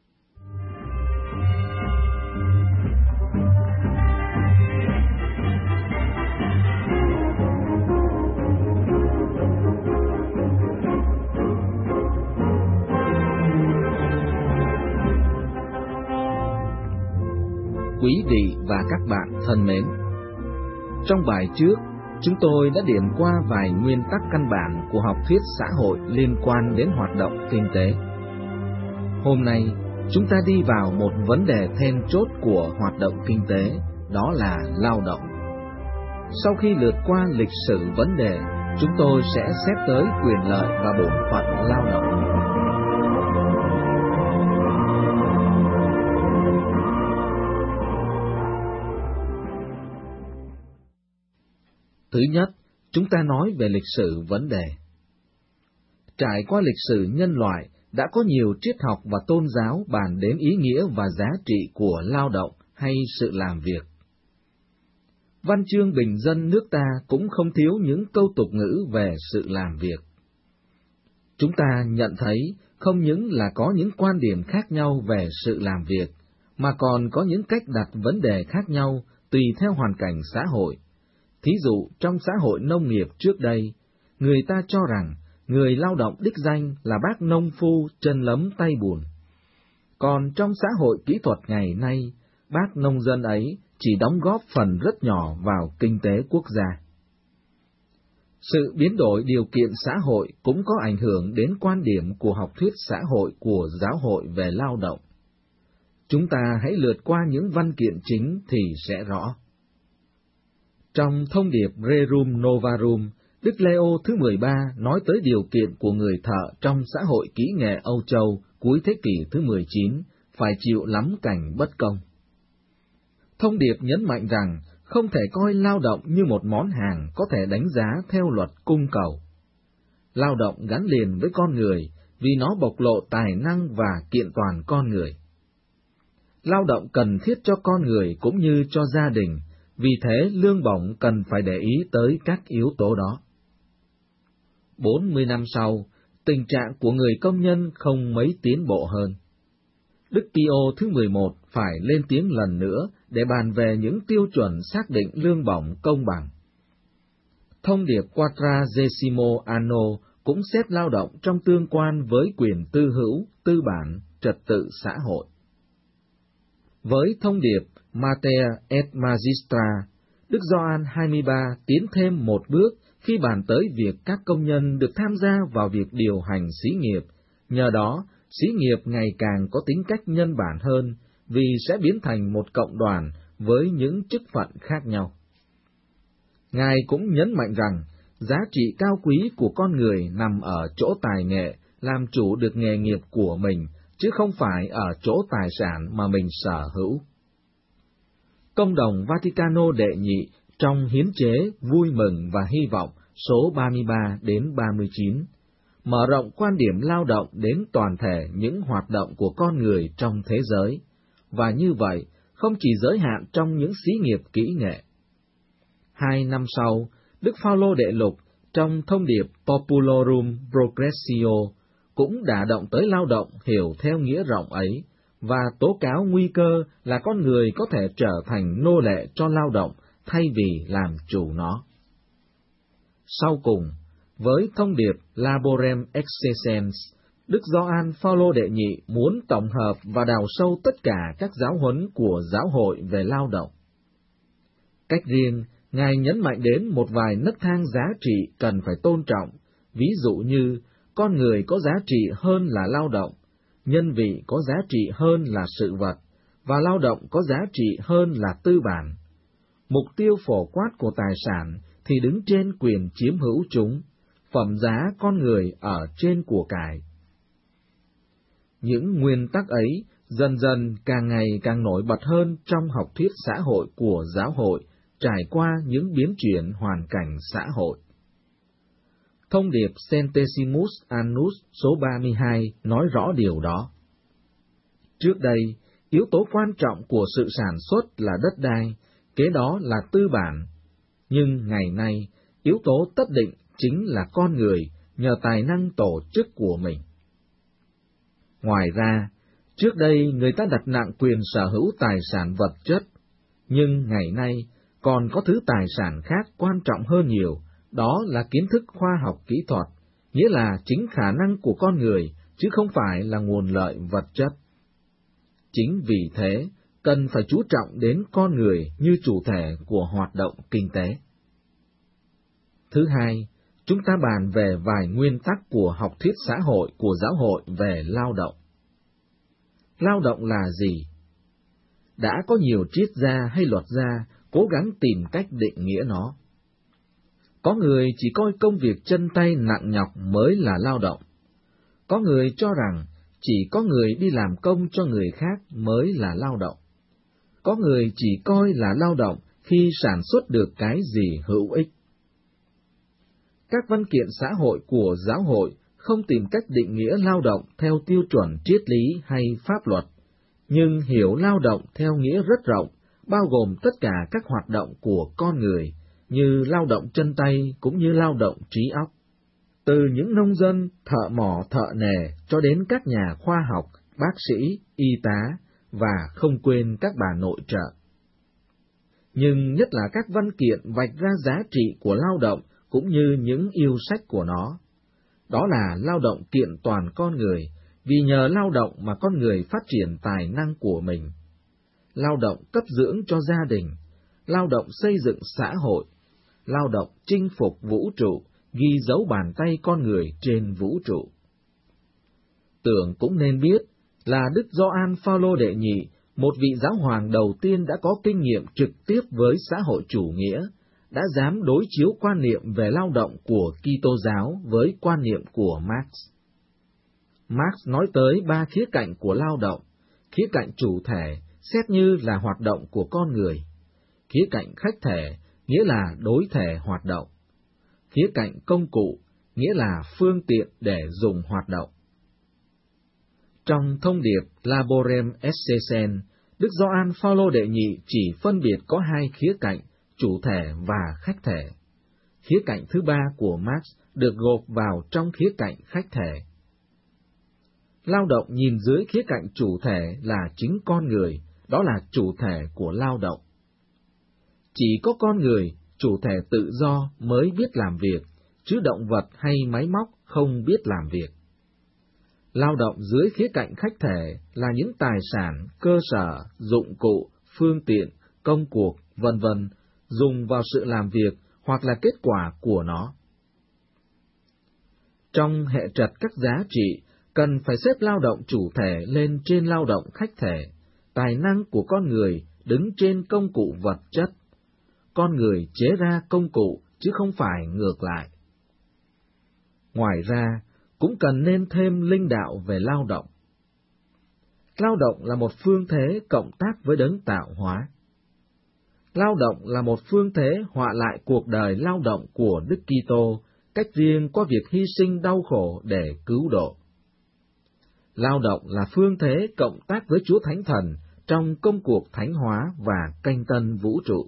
[SPEAKER 3] Quý vị và các bạn thân mến, trong bài trước, chúng tôi đã điểm qua vài nguyên tắc căn bản của học thuyết xã hội liên quan đến hoạt động kinh tế. Hôm nay, chúng ta đi vào một vấn đề then chốt của hoạt động kinh tế, đó là lao động. Sau khi lượt qua lịch sử vấn đề, chúng tôi sẽ xét tới quyền lợi và bổn phận lao động. Thứ nhất, chúng ta nói về lịch sử vấn đề. Trải qua lịch sử nhân loại, đã có nhiều triết học và tôn giáo bàn đến ý nghĩa và giá trị của lao động hay sự làm việc. Văn chương bình dân nước ta cũng không thiếu những câu tục ngữ về sự làm việc. Chúng ta nhận thấy không những là có những quan điểm khác nhau về sự làm việc, mà còn có những cách đặt vấn đề khác nhau tùy theo hoàn cảnh xã hội. Thí dụ, trong xã hội nông nghiệp trước đây, người ta cho rằng người lao động đích danh là bác nông phu chân lấm tay bùn. Còn trong xã hội kỹ thuật ngày nay, bác nông dân ấy chỉ đóng góp phần rất nhỏ vào kinh tế quốc gia. Sự biến đổi điều kiện xã hội cũng có ảnh hưởng đến quan điểm của học thuyết xã hội của giáo hội về lao động. Chúng ta hãy lượt qua những văn kiện chính thì sẽ rõ. Trong thông điệp Rerum Novarum, Đức Leo thứ mười ba nói tới điều kiện của người thợ trong xã hội kỹ nghệ Âu Châu cuối thế kỷ thứ mười chín phải chịu lắm cảnh bất công. Thông điệp nhấn mạnh rằng không thể coi lao động như một món hàng có thể đánh giá theo luật cung cầu. Lao động gắn liền với con người vì nó bộc lộ tài năng và kiện toàn con người. Lao động cần thiết cho con người cũng như cho gia đình, vì thế lương bổng cần phải để ý tới các yếu tố đó. bốn mươi năm sau, tình trạng của người công nhân không mấy tiến bộ hơn. Đức Pio thứ mười một phải lên tiếng lần nữa để bàn về những tiêu chuẩn xác định lương bổng công bằng. Thông điệp Quadragesimo Anno cũng xét lao động trong tương quan với quyền tư hữu, tư bản, trật tự xã hội. Với thông điệp Mater et Magistra, Đức Gioan hai mươi ba tiến thêm một bước khi bàn tới việc các công nhân được tham gia vào việc điều hành xí nghiệp, nhờ đó xí nghiệp ngày càng có tính cách nhân bản hơn vì sẽ biến thành một cộng đoàn với những chức phận khác nhau. Ngài cũng nhấn mạnh rằng giá trị cao quý của con người nằm ở chỗ tài nghệ, làm chủ được nghề nghiệp của mình, chứ không phải ở chỗ tài sản mà mình sở hữu. Công đồng Vaticano đệ nhị trong hiến chế Vui mừng và hy vọng số ba mươi ba đến ba mươi chín, mở rộng quan điểm lao động đến toàn thể những hoạt động của con người trong thế giới, và như vậy không chỉ giới hạn trong những xí nghiệp kỹ nghệ. Hai năm sau, Đức Phaolô đệ lục trong thông điệp Populorum Progressio cũng đã động tới lao động hiểu theo nghĩa rộng ấy, và tố cáo nguy cơ là con người có thể trở thành nô lệ cho lao động thay vì làm chủ nó. Sau cùng, với thông điệp Laborem Excessens, Đức Gioan Phaolô đệ nhị muốn tổng hợp và đào sâu tất cả các giáo huấn của giáo hội về lao động. Cách riêng, Ngài nhấn mạnh đến một vài nấc thang giá trị cần phải tôn trọng, ví dụ như con người có giá trị hơn là lao động, nhân vị có giá trị hơn là sự vật, và lao động có giá trị hơn là tư bản. Mục tiêu phổ quát của tài sản thì đứng trên quyền chiếm hữu chúng, phẩm giá con người ở trên của cải. Những nguyên tắc ấy dần dần càng ngày càng nổi bật hơn trong học thuyết xã hội của giáo hội, trải qua những biến chuyển hoàn cảnh xã hội. Thông điệp Centesimus Annus số ba mươi hai nói rõ điều đó. Trước đây, yếu tố quan trọng của sự sản xuất là đất đai, kế đó là tư bản, nhưng ngày nay, yếu tố tất định chính là con người nhờ tài năng tổ chức của mình. Ngoài ra, trước đây người ta đặt nặng quyền sở hữu tài sản vật chất, nhưng ngày nay còn có thứ tài sản khác quan trọng hơn nhiều, đó là kiến thức khoa học kỹ thuật, nghĩa là chính khả năng của con người, chứ không phải là nguồn lợi vật chất. Chính vì thế, cần phải chú trọng đến con người như chủ thể của hoạt động kinh tế. Thứ hai, chúng ta bàn về vài nguyên tắc của học thuyết xã hội của giáo hội về lao động. Lao động là gì? Đã có nhiều triết gia hay luật gia cố gắng tìm cách định nghĩa nó. Có người chỉ coi công việc chân tay nặng nhọc mới là lao động. Có người cho rằng chỉ có người đi làm công cho người khác mới là lao động. Có người chỉ coi là lao động khi sản xuất được cái gì hữu ích. Các văn kiện xã hội của giáo hội không tìm cách định nghĩa lao động theo tiêu chuẩn triết lý hay pháp luật, nhưng hiểu lao động theo nghĩa rất rộng, bao gồm tất cả các hoạt động của con người, như lao động chân tay cũng như lao động trí óc. Từ những nông dân, thợ mỏ, thợ nề cho đến các nhà khoa học, bác sĩ, y tá, và không quên các bà nội trợ. Nhưng nhất là các văn kiện vạch ra giá trị của lao động cũng như những yêu sách của nó. Đó là lao động kiện toàn con người, vì nhờ lao động mà con người phát triển tài năng của mình. Lao động cấp dưỡng cho gia đình, lao động xây dựng xã hội, lao động chinh phục vũ trụ, ghi dấu bàn tay con người trên vũ trụ. Tưởng cũng nên biết là Đức Gioan Phaolô đệ nhị, một vị giáo hoàng đầu tiên đã có kinh nghiệm trực tiếp với xã hội chủ nghĩa, đã dám đối chiếu quan niệm về lao động của Kitô giáo với quan niệm của Marx. Marx nói tới ba khía cạnh của lao động: khía cạnh chủ thể, xét như là hoạt động của con người; khía cạnh khách thể, nghĩa là đối thể hoạt động; khía cạnh công cụ, nghĩa là phương tiện để dùng hoạt động. Trong thông điệp Laborem Excessens, Đức Gioan Phaolô đệ nhị chỉ phân biệt có hai khía cạnh, chủ thể và khách thể. khía cạnh thứ ba của Marx được gộp vào trong khía cạnh khách thể. Lao động nhìn dưới khía cạnh chủ thể là chính con người, đó là chủ thể của lao động. Chỉ có con người, chủ thể tự do mới biết làm việc, chứ động vật hay máy móc không biết làm việc. Lao động dưới khía cạnh khách thể là những tài sản, cơ sở, dụng cụ, phương tiện, công cuộc, vân vân dùng vào sự làm việc hoặc là kết quả của nó. Trong hệ trật các giá trị, cần phải xếp lao động chủ thể lên trên lao động khách thể, tài năng của con người đứng trên công cụ vật chất. Con người chế ra công cụ, chứ không phải ngược lại. Ngoài ra, cũng cần nên thêm linh đạo về lao động. Lao động là một phương thế cộng tác với đấng tạo hóa. Lao động là một phương thế họa lại cuộc đời lao động của Đức Kitô, cách riêng qua việc hy sinh đau khổ để cứu độ. Lao động là phương thế cộng tác với Chúa Thánh Thần trong công cuộc thánh hóa và canh tân vũ trụ.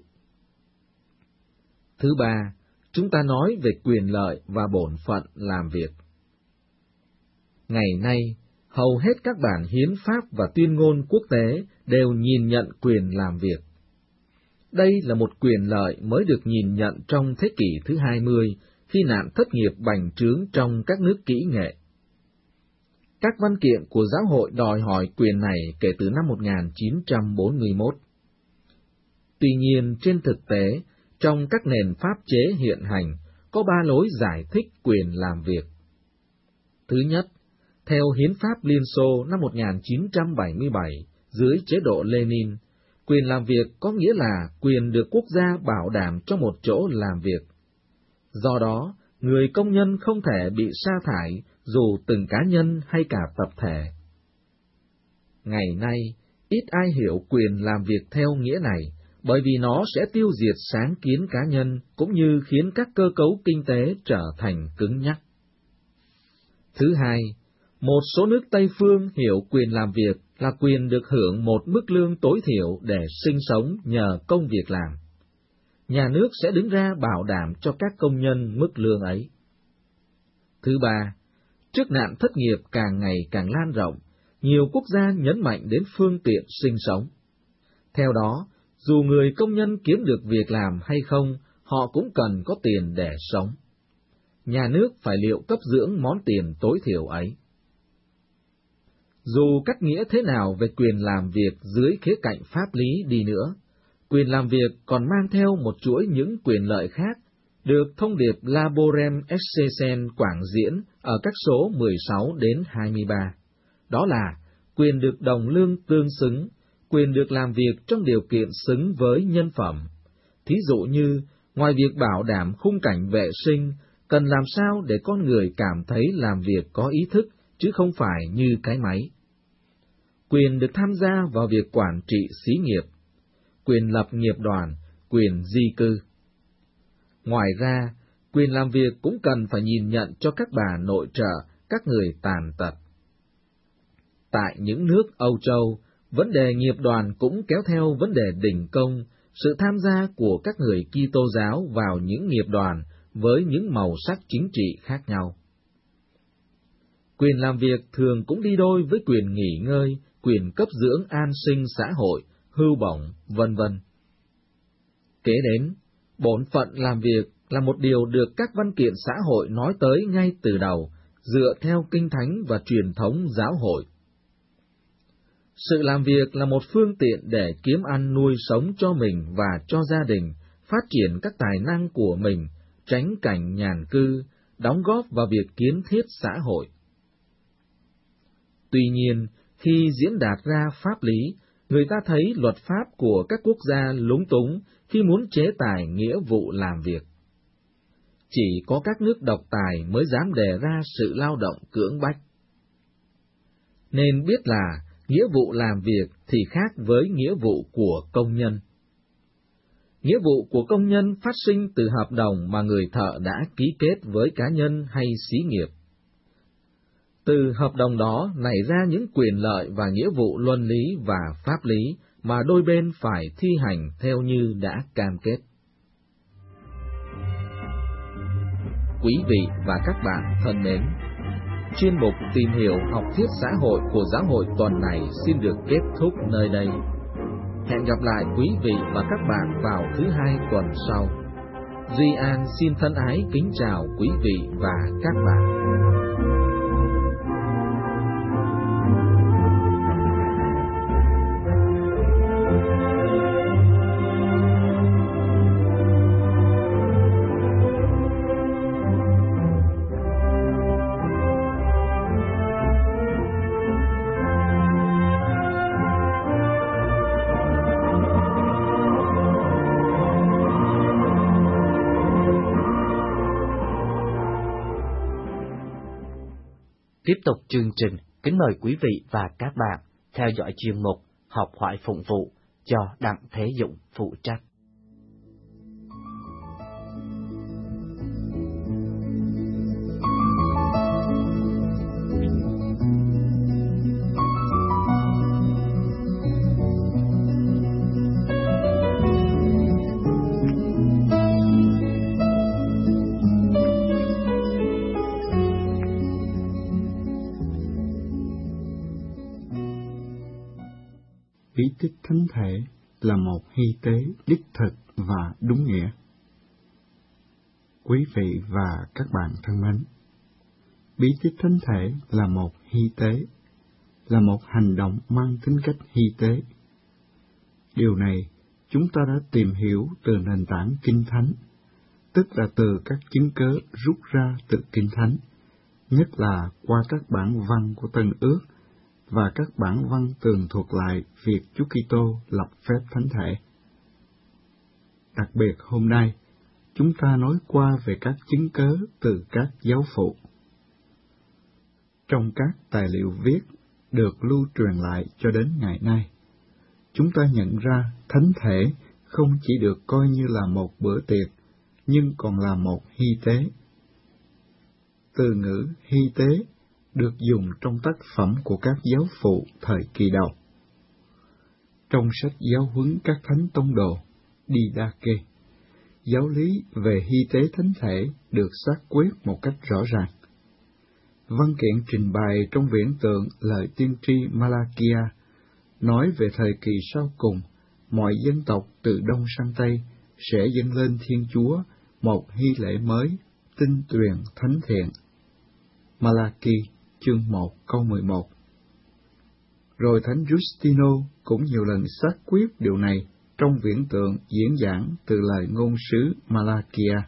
[SPEAKER 3] Thứ ba, chúng ta nói về quyền lợi và bổn phận làm việc. Ngày nay, hầu hết các bản hiến pháp và tuyên ngôn quốc tế đều nhìn nhận quyền làm việc. Đây là một quyền lợi mới được nhìn nhận trong thế kỷ thứ hai mươi, khi nạn thất nghiệp bành trướng trong các nước kỹ nghệ. Các văn kiện của giáo hội đòi hỏi quyền này kể từ năm một nghìn chín trăm bốn mươi mốt. Tuy nhiên, trên thực tế, trong các nền pháp chế hiện hành, có ba lối giải thích quyền làm việc. Thứ nhất, theo Hiến pháp Liên Xô năm một nghìn chín trăm bảy mươi bảy, dưới chế độ Lenin, quyền làm việc có nghĩa là quyền được quốc gia bảo đảm cho một chỗ làm việc. Do đó, người công nhân không thể bị sa thải dù từng cá nhân hay cả tập thể. Ngày nay, ít ai hiểu quyền làm việc theo nghĩa này, bởi vì nó sẽ tiêu diệt sáng kiến cá nhân cũng như khiến các cơ cấu kinh tế trở thành cứng nhắc. Thứ hai, một số nước Tây phương hiểu quyền làm việc là quyền được hưởng một mức lương tối thiểu để sinh sống nhờ công việc làm. Nhà nước sẽ đứng ra bảo đảm cho các công nhân mức lương ấy. Thứ ba, trước nạn thất nghiệp càng ngày càng lan rộng, nhiều quốc gia nhấn mạnh đến phương tiện sinh sống. Theo đó, dù người công nhân kiếm được việc làm hay không, họ cũng cần có tiền để sống. Nhà nước phải liệu cấp dưỡng món tiền tối thiểu ấy. Dù cách nghĩa thế nào về quyền làm việc dưới khía cạnh pháp lý đi nữa, quyền làm việc còn mang theo một chuỗi những quyền lợi khác, được thông điệp Laborem Excellent quảng diễn ở các số mười sáu đến hai mươi ba. Đó là quyền được đồng lương tương xứng, quyền được làm việc trong điều kiện xứng với nhân phẩm. Thí dụ như, ngoài việc bảo đảm khung cảnh vệ sinh, cần làm sao để con người cảm thấy làm việc có ý thức, chứ không phải như cái máy. Quyền được tham gia vào việc quản trị xí nghiệp, quyền lập nghiệp đoàn, quyền di cư. Ngoài ra, quyền làm việc cũng cần phải nhìn nhận cho các bà nội trợ, các người tàn tật. Tại những nước Âu Châu, vấn đề nghiệp đoàn cũng kéo theo vấn đề đình công, sự tham gia của các người Kitô giáo vào những nghiệp đoàn với những màu sắc chính trị khác nhau. Quyền làm việc thường cũng đi đôi với quyền nghỉ ngơi, quyền cấp dưỡng an sinh xã hội, hưu bổng, vân vân. Kế đến, bổn phận làm việc là một điều được các văn kiện xã hội nói tới ngay từ đầu, dựa theo kinh thánh và truyền thống giáo hội. Sự làm việc là một phương tiện để kiếm ăn nuôi sống cho mình và cho gia đình, phát triển các tài năng của mình, tránh cảnh nhàn cư, đóng góp vào việc kiến thiết xã hội. Tuy nhiên, khi diễn đạt ra pháp lý, người ta thấy luật pháp của các quốc gia lúng túng khi muốn chế tài nghĩa vụ làm việc. Chỉ có các nước độc tài mới dám đề ra sự lao động cưỡng bách. Nên biết là nghĩa vụ làm việc thì khác với nghĩa vụ của công nhân. Nghĩa vụ của công nhân phát sinh từ hợp đồng mà người thợ đã ký kết với cá nhân hay xí nghiệp. Từ hợp đồng đó nảy ra những quyền lợi và nghĩa vụ luân lý và pháp lý mà đôi bên phải thi hành theo như đã cam kết. Quý vị và các bạn thân mến, chuyên mục tìm hiểu học thuyết xã hội của giáo hội tuần này xin được kết thúc nơi đây. Hẹn gặp lại quý vị và các bạn vào thứ hai tuần sau. Duy An xin thân ái kính chào quý vị và các bạn.
[SPEAKER 1] Tiếp tục chương trình, kính mời quý vị và các bạn theo dõi chuyên mục Học hỏi phụng vụ do Đặng Thế Dũng phụ trách.
[SPEAKER 5] Bí tích thánh thể là một hy tế đích thực và đúng nghĩa. Quý vị và các bạn thân mến, bí tích thánh thể là một hy tế, là một hành động mang tính cách hy tế. Điều này chúng ta đã tìm hiểu từ nền tảng Kinh Thánh, tức là từ các chứng cớ rút ra từ Kinh Thánh, nhất là qua các bản văn của Tân Ước và các bản văn tường thuật lại việc Chúa Kitô lập phép thánh thể. Đặc biệt hôm nay, chúng ta nói qua về các chứng cớ từ các giáo phụ. Trong các tài liệu viết được lưu truyền lại cho đến ngày nay, chúng ta nhận ra thánh thể không chỉ được coi như là một bữa tiệc, nhưng còn là một hy tế. Từ ngữ hy tế được dùng trong tác phẩm của các giáo phụ thời kỳ đầu. Trong sách giáo huấn các thánh tông đồ, Didache, giáo lý về hy tế thánh thể được xác quyết một cách rõ ràng. Văn kiện trình bày trong viễn tượng lời tiên tri Malakia nói về thời kỳ sau cùng, mọi dân tộc từ đông sang tây sẽ dâng lên Thiên Chúa một hy lễ mới, tinh tuyền thánh thiện. Malaki chương một câu mười một. Rồi Thánh Justino cũng nhiều lần xác quyết điều này trong viễn tượng diễn giảng từ lời ngôn sứ Malakia.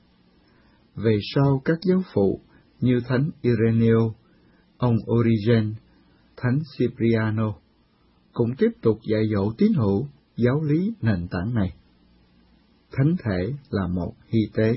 [SPEAKER 5] Về sau các giáo phụ như Thánh Ireneo, ông Origen, Thánh Cipriano cũng tiếp tục dạy dỗ tín hữu giáo lý nền tảng này. Thánh thể là một hy tế.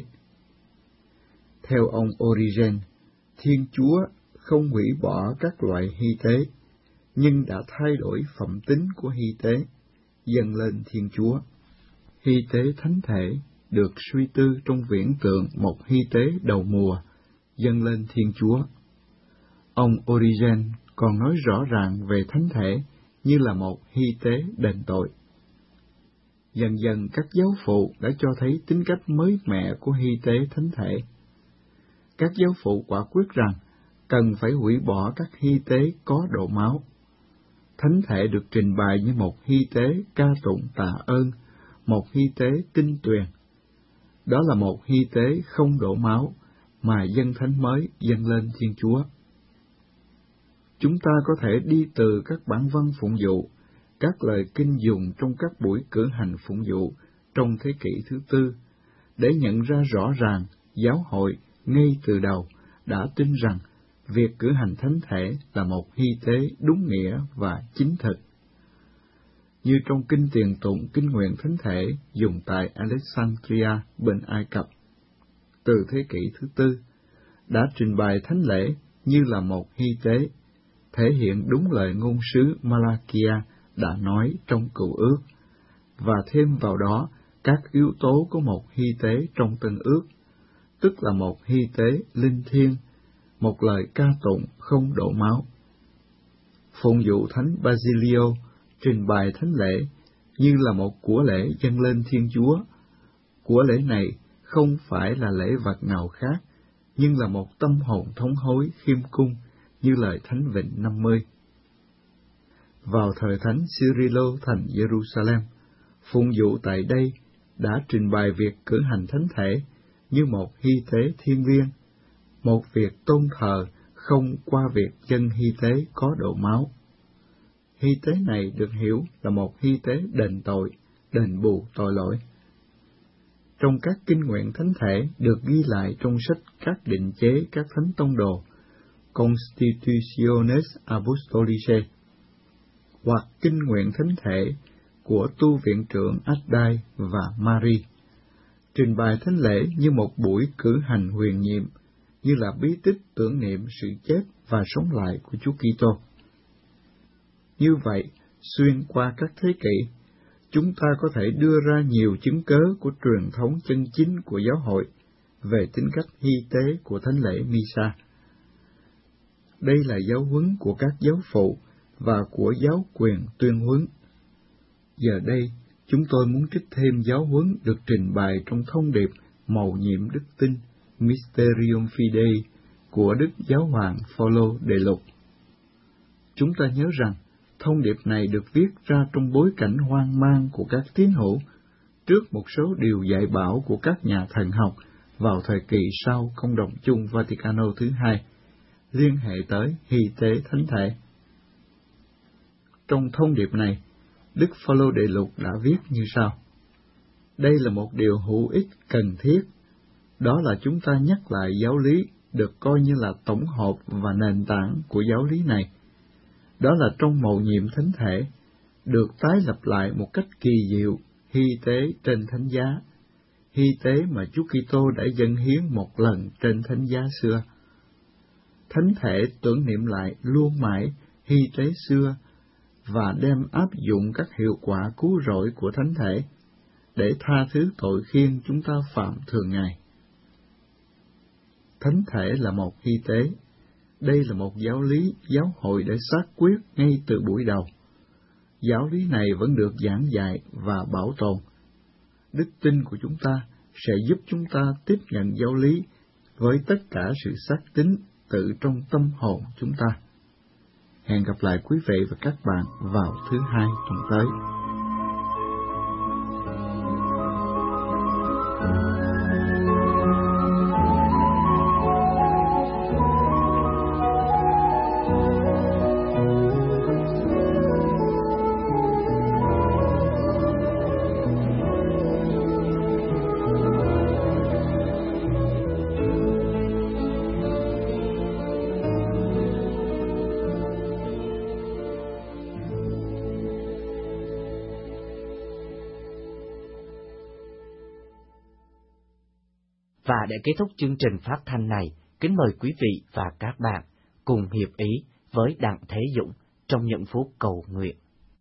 [SPEAKER 5] Theo ông Origen, Thiên Chúa không hủy bỏ các loại hy tế, nhưng đã thay đổi phẩm tính của hy tế, dâng lên Thiên Chúa. Hy tế thánh thể được suy tư trong viễn tượng một hy tế đầu mùa, dâng lên Thiên Chúa. Ông Origen còn nói rõ ràng về thánh thể như là một hy tế đền tội. Dần dần các giáo phụ đã cho thấy tính cách mới mẻ của hy tế thánh thể. Các giáo phụ quả quyết rằng cần phải hủy bỏ các hy tế có độ máu. Thánh thể được trình bày như một hy tế ca tụng tạ ơn, một hy tế tinh tuyền. Đó là một hy tế không đổ máu, mà dân thánh mới dâng lên Thiên Chúa. Chúng ta có thể đi từ các bản văn phụng vụ, các lời kinh dùng trong các buổi cử hành phụng vụ trong thế kỷ thứ tư, để nhận ra rõ ràng giáo hội ngay từ đầu đã tin rằng việc cử hành thánh thể là một hy tế đúng nghĩa và chính thực. Như trong kinh tiền tụng kinh nguyện thánh thể dùng tại Alexandria bên Ai Cập, từ thế kỷ thứ tư, đã trình bày thánh lễ như là một hy tế, thể hiện đúng lời ngôn sứ Malakia đã nói trong Cựu Ước, và thêm vào đó các yếu tố của một hy tế trong Tân Ước, tức là một hy tế linh thiêng, một lời ca tụng không đổ máu. Phụng vụ Thánh Basilio trình bày thánh lễ như là một của lễ dâng lên Thiên Chúa. Của lễ này không phải là lễ vật nào khác, nhưng là một tâm hồn thống hối khiêm cung như lời Thánh Vịnh năm mươi. Vào thời Thánh Cyrilo thành Jerusalem, phụng vụ tại đây đã trình bày việc cử hành thánh thể như một hy tế thiên liêng, một việc tôn thờ không qua việc dân hy tế có độ máu. Hy tế này được hiểu là một hy tế đền tội, đền bù tội lỗi. Trong các kinh nguyện thánh thể được ghi lại trong sách các định chế các thánh tông đồ Constitutiones Apostolicae, hoặc kinh nguyện thánh thể của tu viện trưởng Addai và Mary, trình bày thánh lễ như một buổi cử hành huyền nhiệm, như là bí tích tưởng niệm sự chết và sống lại của Chúa Kitô. Như vậy, xuyên qua các thế kỷ, chúng ta có thể đưa ra nhiều chứng cớ của truyền thống chân chính của giáo hội về tính cách hy tế của thánh lễ Misa. Đây là giáo huấn của các giáo phụ và của giáo quyền tuyên huấn. Giờ đây, chúng tôi muốn trích thêm giáo huấn được trình bày trong thông điệp mầu nhiệm đức tin Mysterium Fidei của Đức Giáo hoàng Phaolô Đệ Lục. Chúng ta nhớ rằng, thông điệp này được viết ra trong bối cảnh hoang mang của các tín hữu trước một số điều dạy bảo của các nhà thần học vào thời kỳ sau Công đồng chung Vaticano thứ hai, liên hệ tới hy tế thánh thể. Trong thông điệp này, Đức Phaolô Đệ Lục đã viết như sau: đây là một điều hữu ích cần thiết, đó là chúng ta nhắc lại giáo lý được coi như là tổng hợp và nền tảng của giáo lý này. Đó là trong mầu nhiệm thánh thể, được tái lập lại một cách kỳ diệu, hy tế trên thánh giá, hy tế mà Chúa Kitô đã dâng hiến một lần trên thánh giá xưa. Thánh thể tưởng niệm lại luôn mãi hy tế xưa và đem áp dụng các hiệu quả cứu rỗi của thánh thể để tha thứ tội khiên chúng ta phạm thường ngày. Thánh thể là một hy tế. Đây là một giáo lý giáo hội đã xác quyết ngay từ buổi đầu. Giáo lý này vẫn được giảng dạy và bảo tồn. Đức tin của chúng ta sẽ giúp chúng ta tiếp nhận giáo lý với tất cả sự xác tín tự trong tâm hồn chúng ta. Hẹn gặp lại quý vị và các bạn vào thứ hai tuần tới.
[SPEAKER 1] Và để kết thúc chương trình phát thanh này, kính mời quý vị và các bạn cùng hiệp ý với Đặng Thế Dũng trong những phút cầu nguyện.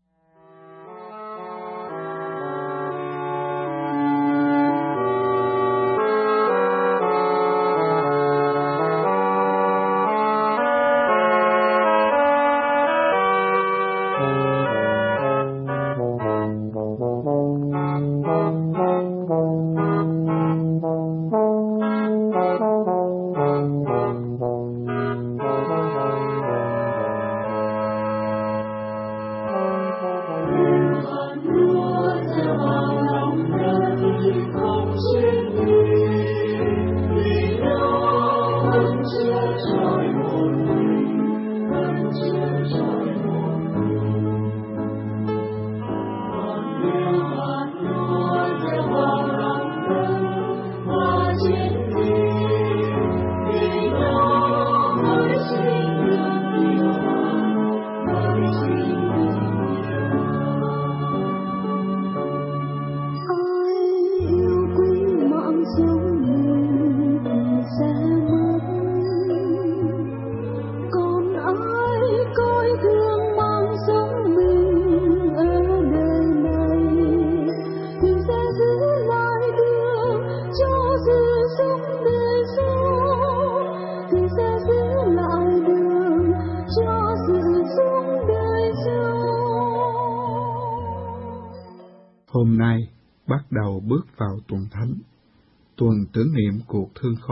[SPEAKER 5] Hôm nay bắt đầu bước vào tuần thánh, tuần tưởng niệm cuộc thương khó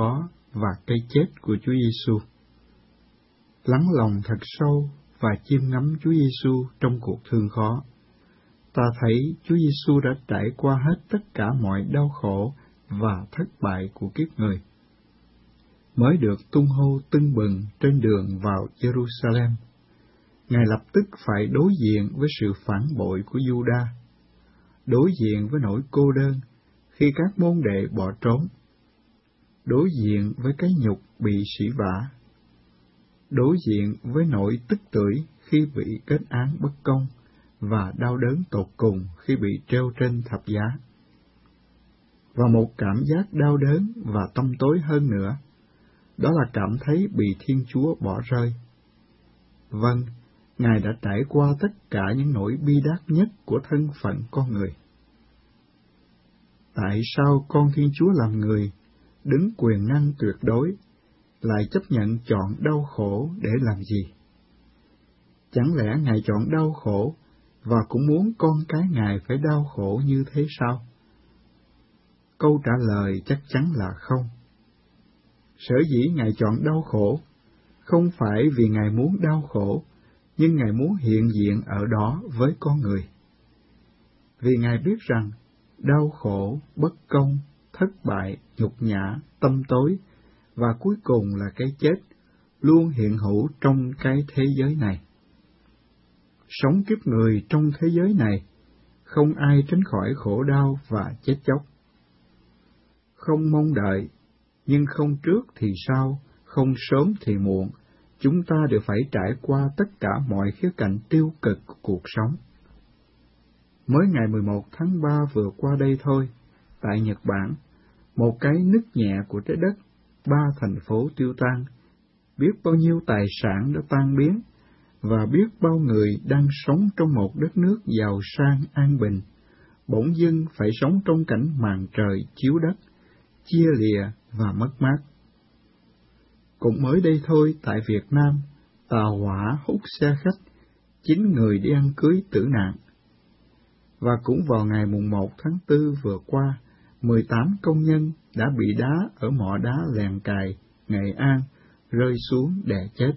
[SPEAKER 5] và cái chết của Chúa Giêsu. Lắng lòng thật sâu và chiêm ngắm Chúa Giêsu trong cuộc thương khó, ta thấy Chúa Giêsu đã trải qua hết tất cả mọi đau khổ và thất bại của kiếp người, mới được tung hô tưng bừng trên đường vào Jerusalem. Ngài lập tức phải đối diện với sự phản bội của Giuđa, đối diện với nỗi cô đơn khi các môn đệ bỏ trốn, đối diện với cái nhục bị sỉ vả, đối diện với nỗi tức tưởi khi bị kết án bất công và đau đớn tột cùng khi bị treo trên thập giá. Và một cảm giác đau đớn và tăm tối hơn nữa, đó là cảm thấy bị Thiên Chúa bỏ rơi. Vâng, Ngài đã trải qua tất cả những nỗi bi đát nhất của thân phận con người. Tại sao con Thiên Chúa làm người, đứng quyền năng tuyệt đối, lại chấp nhận chọn đau khổ để làm gì? Chẳng lẽ Ngài chọn đau khổ và cũng muốn con cái Ngài phải đau khổ như thế sao? Câu trả lời chắc chắn là không. Sở dĩ Ngài chọn đau khổ, không phải vì Ngài muốn đau khổ, nhưng Ngài muốn hiện diện ở đó với con người. Vì Ngài biết rằng, đau khổ, bất công, thất bại, nhục nhã, tâm tối, và cuối cùng là cái chết, luôn hiện hữu trong cái thế giới này. Sống kiếp người trong thế giới này, không ai tránh khỏi khổ đau và chết chóc. Không mong đợi, nhưng không trước thì sau, không sớm thì muộn, chúng ta đều phải trải qua tất cả mọi khía cạnh tiêu cực của cuộc sống. Mới ngày mười một tháng ba vừa qua đây thôi, tại Nhật Bản, một cái nứt nhẹ của trái đất, ba thành phố tiêu tan, biết bao nhiêu tài sản đã tan biến, và biết bao người đang sống trong một đất nước giàu sang an bình, bỗng dưng phải sống trong cảnh màn trời chiếu đất, chia lìa và mất mát. Cũng mới đây thôi tại Việt Nam, tàu hỏa hút xe khách, chín người đi ăn cưới tử nạn. Và cũng vào ngày mùng một tháng tư vừa qua, mười tám công nhân đã bị đá ở mỏ đá Lèn Cài, Nghệ An, rơi xuống đè chết.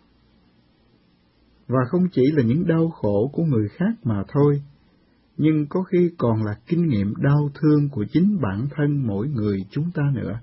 [SPEAKER 5] Và không chỉ là những đau khổ của người khác mà thôi, nhưng có khi còn là kinh nghiệm đau thương của chính bản thân mỗi người chúng ta nữa.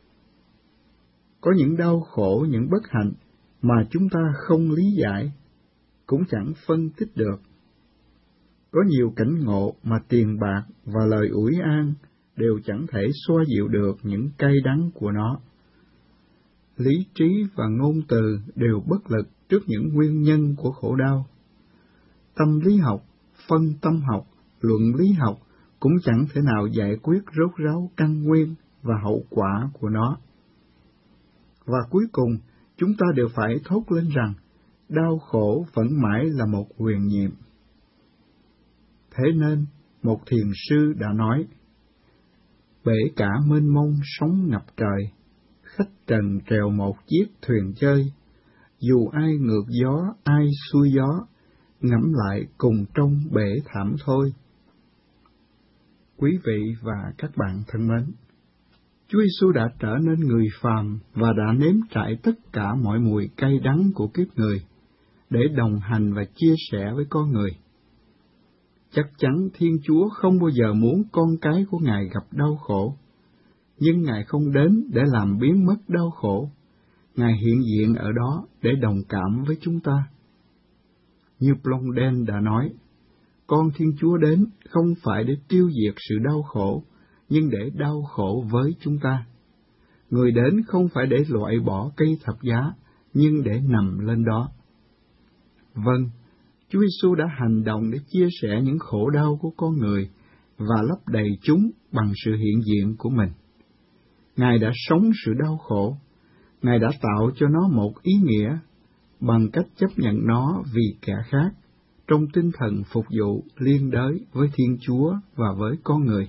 [SPEAKER 5] Có những đau khổ, những bất hạnh mà chúng ta không lý giải, cũng chẳng phân tích được. Có nhiều cảnh ngộ mà tiền bạc và lời ủi an đều chẳng thể xoa dịu được những cay đắng của nó. Lý trí và ngôn từ đều bất lực trước những nguyên nhân của khổ đau. Tâm lý học, phân tâm học, luận lý học cũng chẳng thể nào giải quyết rốt ráo căn nguyên và hậu quả của nó. Và cuối cùng, chúng ta đều phải thốt lên rằng, đau khổ vẫn mãi là một huyền nhiệm. Thế nên, một thiền sư đã nói, bể cả mênh mông sóng ngập trời, khách trần trèo một chiếc thuyền chơi, dù ai ngược gió, ai xuôi gió, ngẫm lại cùng trong bể thảm thôi. Quý vị và các bạn thân mến, Chúa Giêsu đã trở nên người phàm và đã nếm trải tất cả mọi mùi cay đắng của kiếp người, để đồng hành và chia sẻ với con người. Chắc chắn Thiên Chúa không bao giờ muốn con cái của Ngài gặp đau khổ, nhưng Ngài không đến để làm biến mất đau khổ. Ngài hiện diện ở đó để đồng cảm với chúng ta. Như Blondel đã nói, con Thiên Chúa đến không phải để tiêu diệt sự đau khổ, nhưng để đau khổ với chúng ta. Người đến không phải để loại bỏ cây thập giá, nhưng để nằm lên đó. Vâng, Chúa Giêsu đã hành động để chia sẻ những khổ đau của con người và lấp đầy chúng bằng sự hiện diện của mình. Ngài đã sống sự đau khổ, Ngài đã tạo cho nó một ý nghĩa bằng cách chấp nhận nó vì kẻ khác, trong tinh thần phục vụ liên đới với Thiên Chúa và với con người.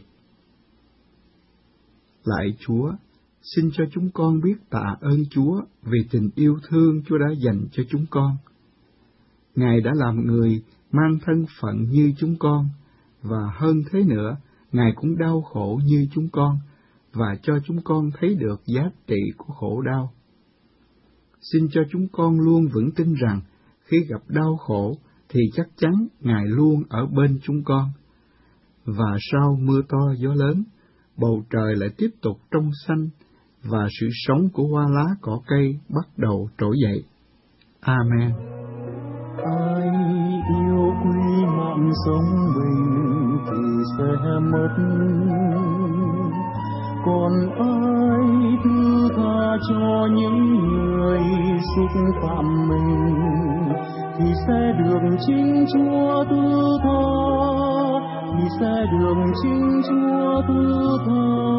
[SPEAKER 5] Lạy Chúa, xin cho chúng con biết tạ ơn Chúa vì tình yêu thương Chúa đã dành cho chúng con. Ngài đã làm người mang thân phận như chúng con, và hơn thế nữa, Ngài cũng đau khổ như chúng con, và cho chúng con thấy được giá trị của khổ đau. Xin cho chúng con luôn vững tin rằng khi gặp đau khổ thì chắc chắn Ngài luôn ở bên chúng con. Và sau mưa to gió lớn, bầu trời lại tiếp tục trong xanh và sự sống của hoa lá cỏ cây bắt đầu trỗi dậy. Amen.
[SPEAKER 6] Ai yêu quý mạng sống mình thì sẽ mất, còn ai thứ tha cho những người xúc phạm mình thì sẽ được chính Chúa thứ tha, thì sẽ được chính Chúa thứ tha.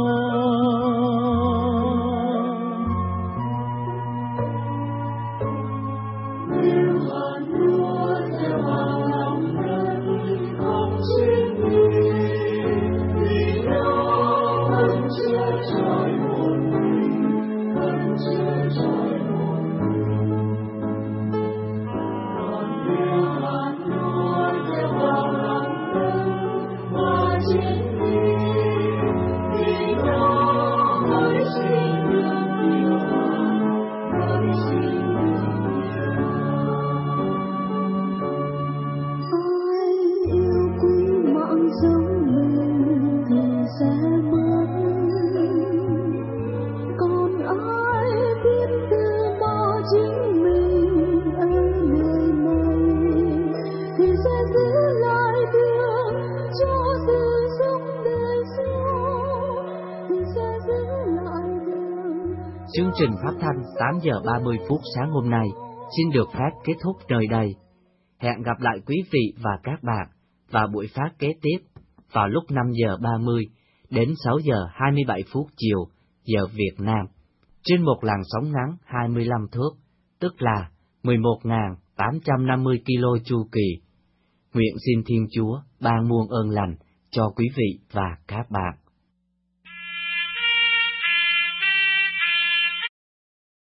[SPEAKER 1] Chương trình phát thanh tám giờ ba mươi phút sáng hôm nay xin được phép kết thúc nơi đây. Hẹn gặp lại quý vị và các bạn vào buổi phát kế tiếp vào lúc năm giờ ba mươi đến sáu giờ hai mươi bảy phút chiều giờ Việt Nam trên một làn sóng ngắn hai mươi lăm thước, tức là mười một nghìn tám trăm năm mươi ki lô chu kỳ. Nguyện xin Thiên Chúa ban muôn ơn lành cho quý vị và các bạn.